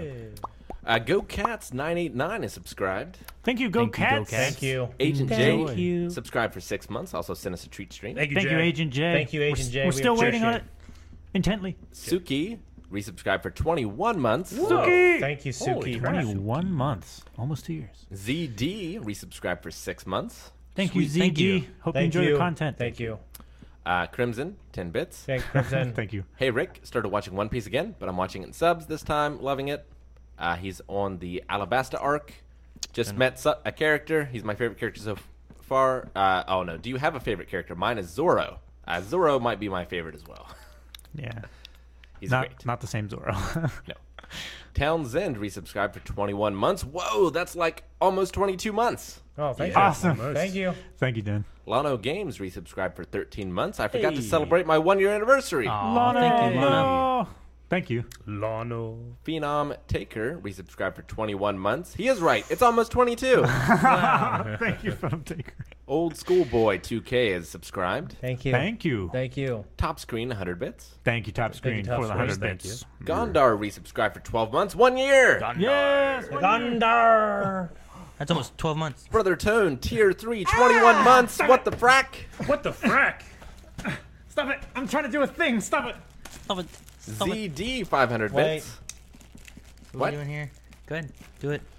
GoCats989 is subscribed. Thank you, Go Thank you, Go Cats. Cats. Thank you. Agent Thank J you. subscribed for 6 months. Also sent us a treat stream. Thank you, Thank Jay. you, Agent J. Thank you, Agent J. We're We still waiting on appreciate it intently. Suki resubscribed for 21 months. Suki! Thank you, Holy Suki. crap. 21 months. Almost 2 years. ZD resubscribed for 6 months. Thank Sweet, you, ZD. thank you. Hope Thank you enjoy you. the content. Thank you. Crimson, 10 bits. Thank Crimson. Thank you. Hey, Rick, started watching One Piece again, but I'm watching it in subs this time. Loving it. He's on the Alabasta arc. Just met a character. He's my favorite character so far. Oh, no. Do you have a favorite character? Mine is Zoro. Zoro might be my favorite as well. Yeah. He's not, great. Not the same Zoro. No. Townsend resubscribed for 21 months. Whoa, that's like almost 22 months. Oh, thank Yeah. you. Awesome. Almost. Thank you. Thank you, Dan. Lano Games resubscribed for 13 months. I forgot to Hey. celebrate my 1-year anniversary. Aw, thank you, Lana. Thank you. Lano. Phenom Taker resubscribed for 21 months. He is right. It's almost 22. Thank you, Phenom Taker. Old School Boy 2K is subscribed. Thank you. Thank you. Thank you. Top Screen 100 bits. Thank you, Top Screen, Top for the Screen. 100 Thank bits. Gondar resubscribed for 12 months. 1 year. Yes! Gundar. That's almost 12 months. Brother Tone, Tier 3, 21 months. What the frack? What the frack? Stop it! I'm trying to do a thing. Stop it! Stop it. Stop it. ZD 500 Wait. bits. What What? are you doing here? Go ahead. Do it.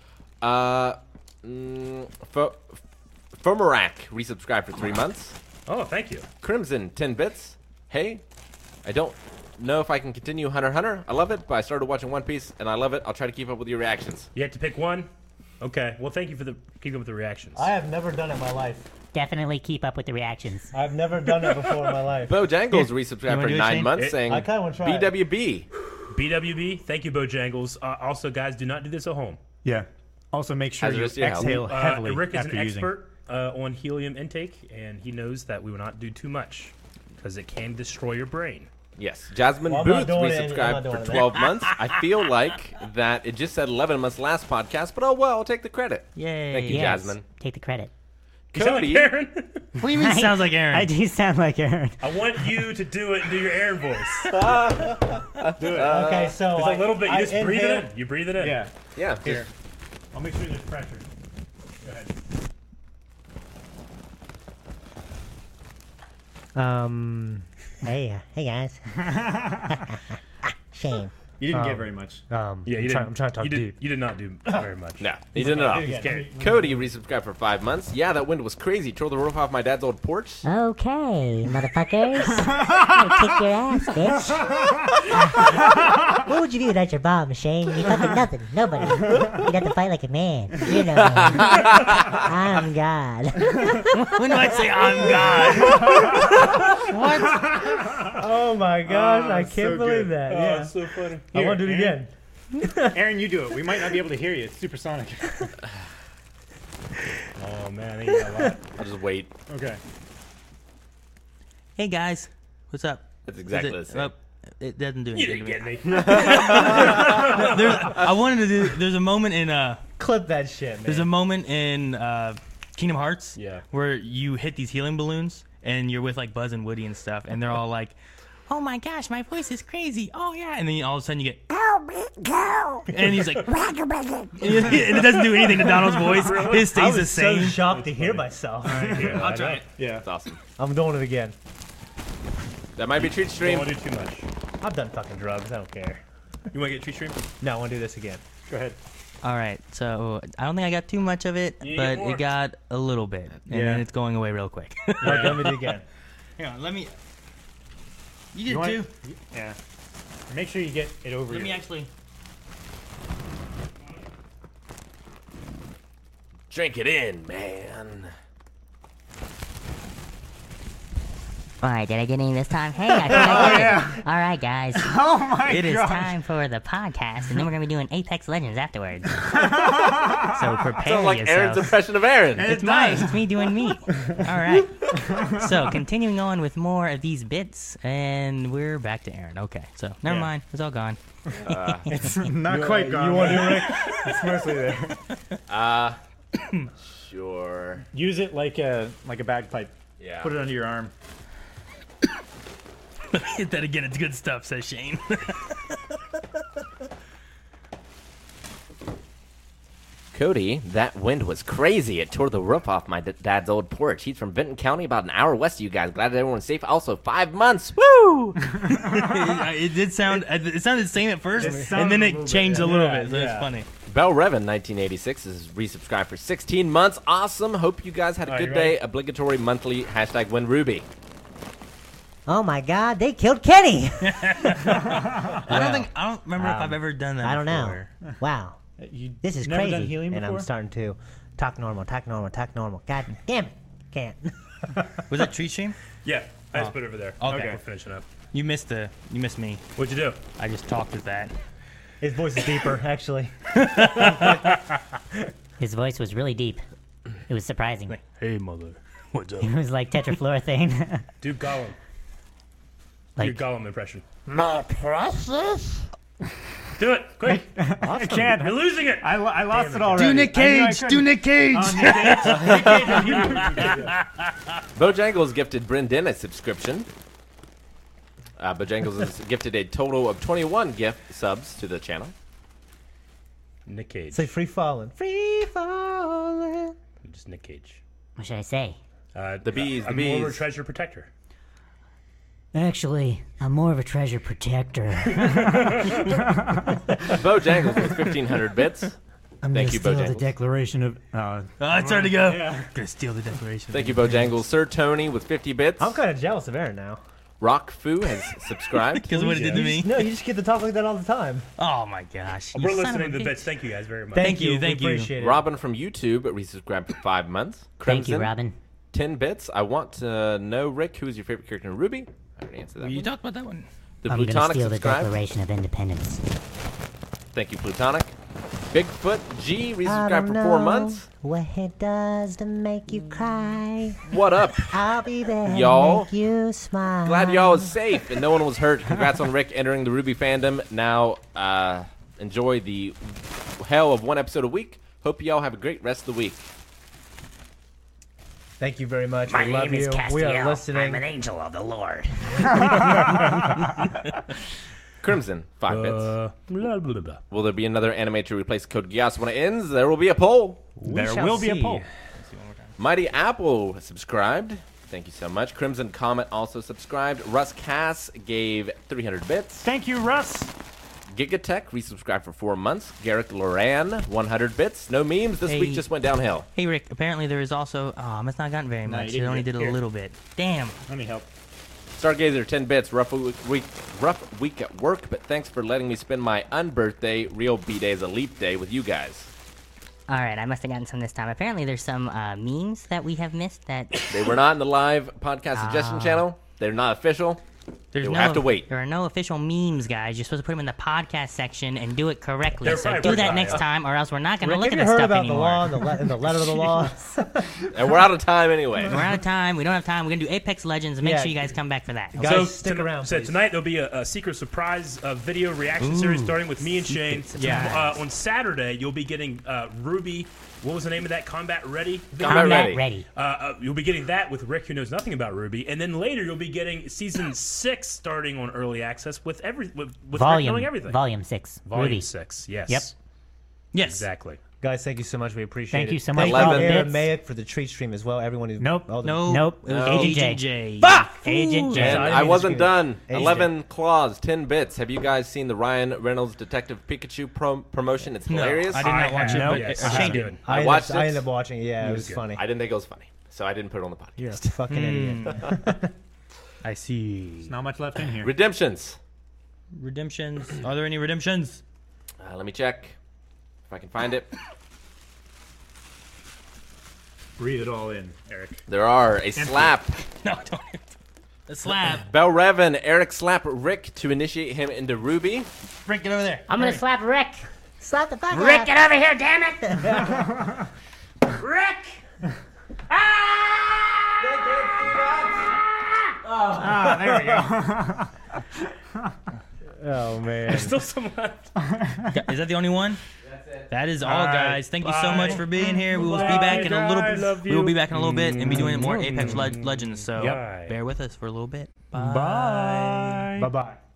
Fomarak resubscribed for 3 months. Oh, thank you. Crimson 10 bits. Hey, I don't know if I can continue Hunter x Hunter. I love it, but I started watching One Piece and I love it. I'll try to keep up with your reactions. You have to pick one? Okay. Well, thank you for keeping up with the reactions. I have never done it in my life. Definitely keep up with the reactions. I've never done it before in my life. Bojangles resubscribed for 9 months, saying I kind of want to try it. BWB. BWB, thank you, Bojangles. Also, guys, do not do this at home. Yeah. Also, make sure you Hazardous, yeah. exhale heavily Rick is after an using. expert on helium intake, and he knows that we will not do too much because it can destroy your brain. Yes, Jasmine Well, I'm not Booth doing it. I'm not resubscribed doing for it. 12 months. I feel like that it just said 11 months last podcast, but oh well, I'll take the credit. Yay. Thank you, Yes, Jasmine. take the credit. You sound Cody, like Aaron. What do you mean sounds like Aaron? I do sound like Aaron. I want you to do it and do your Aaron voice. Do it. Okay, so Just a little bit. You I just breathe it inhale. in. You breathe it in. Yeah. yeah, Here. I'll make sure there's pressure. Go ahead. Hey guys. Shame. You didn't get very much. Yeah, I'm trying to talk deep. You did not do very much. no, he didn't at all. He's scared. Cody resubscribed for 5 months. Yeah, that wind was crazy. Tore the roof off my dad's old porch. Okay, motherfuckers. I'm gonna kick your ass, bitch. What would you do without your bomb, Shane? You fucking nothing. Nobody. You'd have to fight like a man. You know. I'm God. When do I say I'm God? What? Oh my gosh, I can't so believe good. that. Oh, Yeah. it's so funny. I want to do it again. Aaron, you do it. We might not be able to hear you. It's supersonic. Oh man, I got a lot. I'll just wait. Okay. Hey guys, what's up? That's exactly Is the it, same. well, it doesn't do You anything. didn't to get me. me. I wanted to do. There's a moment in Clip that shit, man. There's a moment in Kingdom Hearts Yeah. where you hit these healing balloons and you're with like Buzz and Woody and stuff, and they're all like, "Oh my gosh, my voice is crazy! Oh yeah!" And then all of a sudden you get, and he's like, and it doesn't do anything to Donald's voice. His I stays the was so same. shocked to hear myself. Yeah, I'll try it. Yeah. That's awesome. I'm doing it again. That might be treat stream. Don't want to do too much. I've done fucking drugs. I don't care. You want to get tree stream? No, I want to do this again. Go ahead. All right, so I don't think I got too much of it, You but get more. it got a little bit, and Yeah. then it's going away real quick. All right, let me do it again. Hang on, let me. You did You want- too. Yeah. Make sure you get it over Let me here. actually. Drink it in, man. All right, did I get any this time? Hey, I think I did. All right, guys. Oh my It is gosh. time for the podcast, and then we're gonna be doing Apex Legends afterwards. So prepare Sounds like Aaron's yourself. impression of Aaron. It's mine. It's me doing me. All right. So continuing on with more of these bits, and we're back to Aaron. Okay. So never mind. It's all gone. It's not quite gone. You want to do it? It's mostly there. Sure. Use it like a bagpipe. Yeah. Put it under your arm. Hit that again. It's good stuff, says Shane. Cody, that wind was crazy. It tore the roof off my dad's old porch. He's from Benton County, about an hour west of you guys. Glad that everyone's safe. Also, 5 months. Woo! It did sound. It sounded the same at first, and then it changed a little bit. So it's funny. Bell Revan 1986 is resubscribed for 16 months. Awesome. Hope you guys had a good day. Obligatory monthly hashtag WinRuby. Oh my God! They killed Kenny. I don't remember if I've ever done that. I don't before. know. Wow. This is never crazy. done healing and I'm before? starting to talk normal. God damn it! Can't. Was that Tree Stream? Yeah, I just put it over there. Okay. We're finishing up. You missed me. What'd you do? I just talked with that. His voice is deeper, actually. His voice was really deep. It was surprising. Hey, mother. What's up? It was like tetrafluorethane. Do Gollum. Like- Your Gollum impression. My precious. Do it, quick. I can't. You're losing it. I lost it already. Do Nick Cage. Do Nick Cage. Bojangles gifted Brendan a subscription. Bojangles has gifted a total of 21 gift subs to the channel. Nick Cage. Say free falling. Free falling. Just Nick Cage. What should I say? The bees. I'm more of a treasure protector. Actually, I'm more of a treasure protector. Bojangles with 1,500 bits. Thank you, The Bojangles. Declaration of. It's starting to go. Gonna steal the Declaration. Thank you, Bojangles. Sir Tony with 50 bits. I'm kind of jealous of Aaron now. Rock Fu has subscribed. Because of what it did to me. No, you just get to talk like that all the time. Oh my gosh. We're You son listening of to a the bitch. bits. Thank you guys very much. Thank you. We Thank you. appreciate it. Robin from YouTube resubscribed for 5 months. Thank you, Crimson, Robin. 10 bits. I want to know, Rick, who is your favorite character in Ruby? I already answered that You one. talked about that one. The I'm gonna Plutonic steal the subscribed. Declaration of Independence. Thank you, Plutonic. Bigfoot G resubscribed for 4 months. What it does to make you cry. What up, I'll be there y'all? to make you smile. Glad y'all was safe and no one was hurt. Congrats on Rick entering the Ruby fandom. Now, enjoy the hell of one episode a week. Hope y'all have a great rest of the week. Thank you very much. My we love name is you. Castiel. We are listening. I'm an angel of the Lord. Crimson, 5 bits. Blah, blah, blah. Will there be another anime to replace Code Geass when it ends? There will be a poll. There will be a poll. Mighty Apple subscribed. Thank you so much. Crimson Comet also subscribed. Russ Cass gave 300 bits. Thank you, Russ. Gigatech resubscribed for 4 months. Garrick Loran, 100 bits. No memes. This week just went downhill. Hey, Rick, apparently there is also... Oh, it's not gotten very much. you It only didn't did get a here. little bit. Damn. Let me help. Stargazer, 10 bits. Rough week at work, but thanks for letting me spend my unbirthday, real B-Day as a leap day with you guys. All right, I must have gotten some this time. Apparently, there's some memes that we have missed that... They were not in the live podcast suggestion channel. They're not official. You'll have to wait. There are no official memes, guys. You're supposed to put them in the podcast section and do it correctly. They're So probably do working that on next it. time, or else we're not going to Rick, look have at you this heard stuff about anymore. the law and the letter of the law? And we're out of time anyway. We're out of time. We don't have time. We're going to do Apex Legends. Make Yeah. sure you guys come back for that. Guys, So stick around, So please. tonight there'll be a secret surprise video reaction series starting with me and Shane. Yeah. On Saturday you'll be getting Ruby. What was the name of that? Combat Ready? video? Combat Ready. You'll be getting that with Rick, who knows nothing about Ruby, and then later you'll be getting season 6 starting on early access with Rick knowing everything. Volume 6. Volume Ruby. 6. Yes. Yep. Yes. Exactly. Guys, thank you so much. We appreciate it. Thank you so much Thank for all you, the Aaron bits. Mayick, for the treat stream as well. Everyone who... Nope. all the- Nope. It was No. Agent J. Fuck! Agent J. And Sorry, I I didn't mean to wasn't scream. done. Agent. 11 Claws, 10 bits. Have you guys seen the Ryan Reynolds Detective Pikachu promotion? It's hilarious. I did not watch it, have, but yes. Shane Good. did. I watched I it. ended up watching it. Yeah, it was good. funny. I didn't think it was funny, so I didn't put it on the podcast. You're a fucking idiot. I see. There's not much left in here. Redemptions. Redemptions. Are there any redemptions? Let me check if I can find it. Breathe it all in, Eric. There are a slap. No, don't. A slap. Belrevan, Eric slap Rick to initiate him into Ruby. Rick, get over there. I'm going to slap Rick. Slap the fuck Rick, out. get over here, damn it! Rick! Ah, there we go. Oh, man. There's still some left. Is that the only one? That's it. That is all, All right. guys. Thank you so much Bye. for being here. We will be Bye, back in a little I bit. love We will you. be back in a little bit and be doing more Apex Legends. So Yep. bear with us for a little bit. Bye. Bye-bye.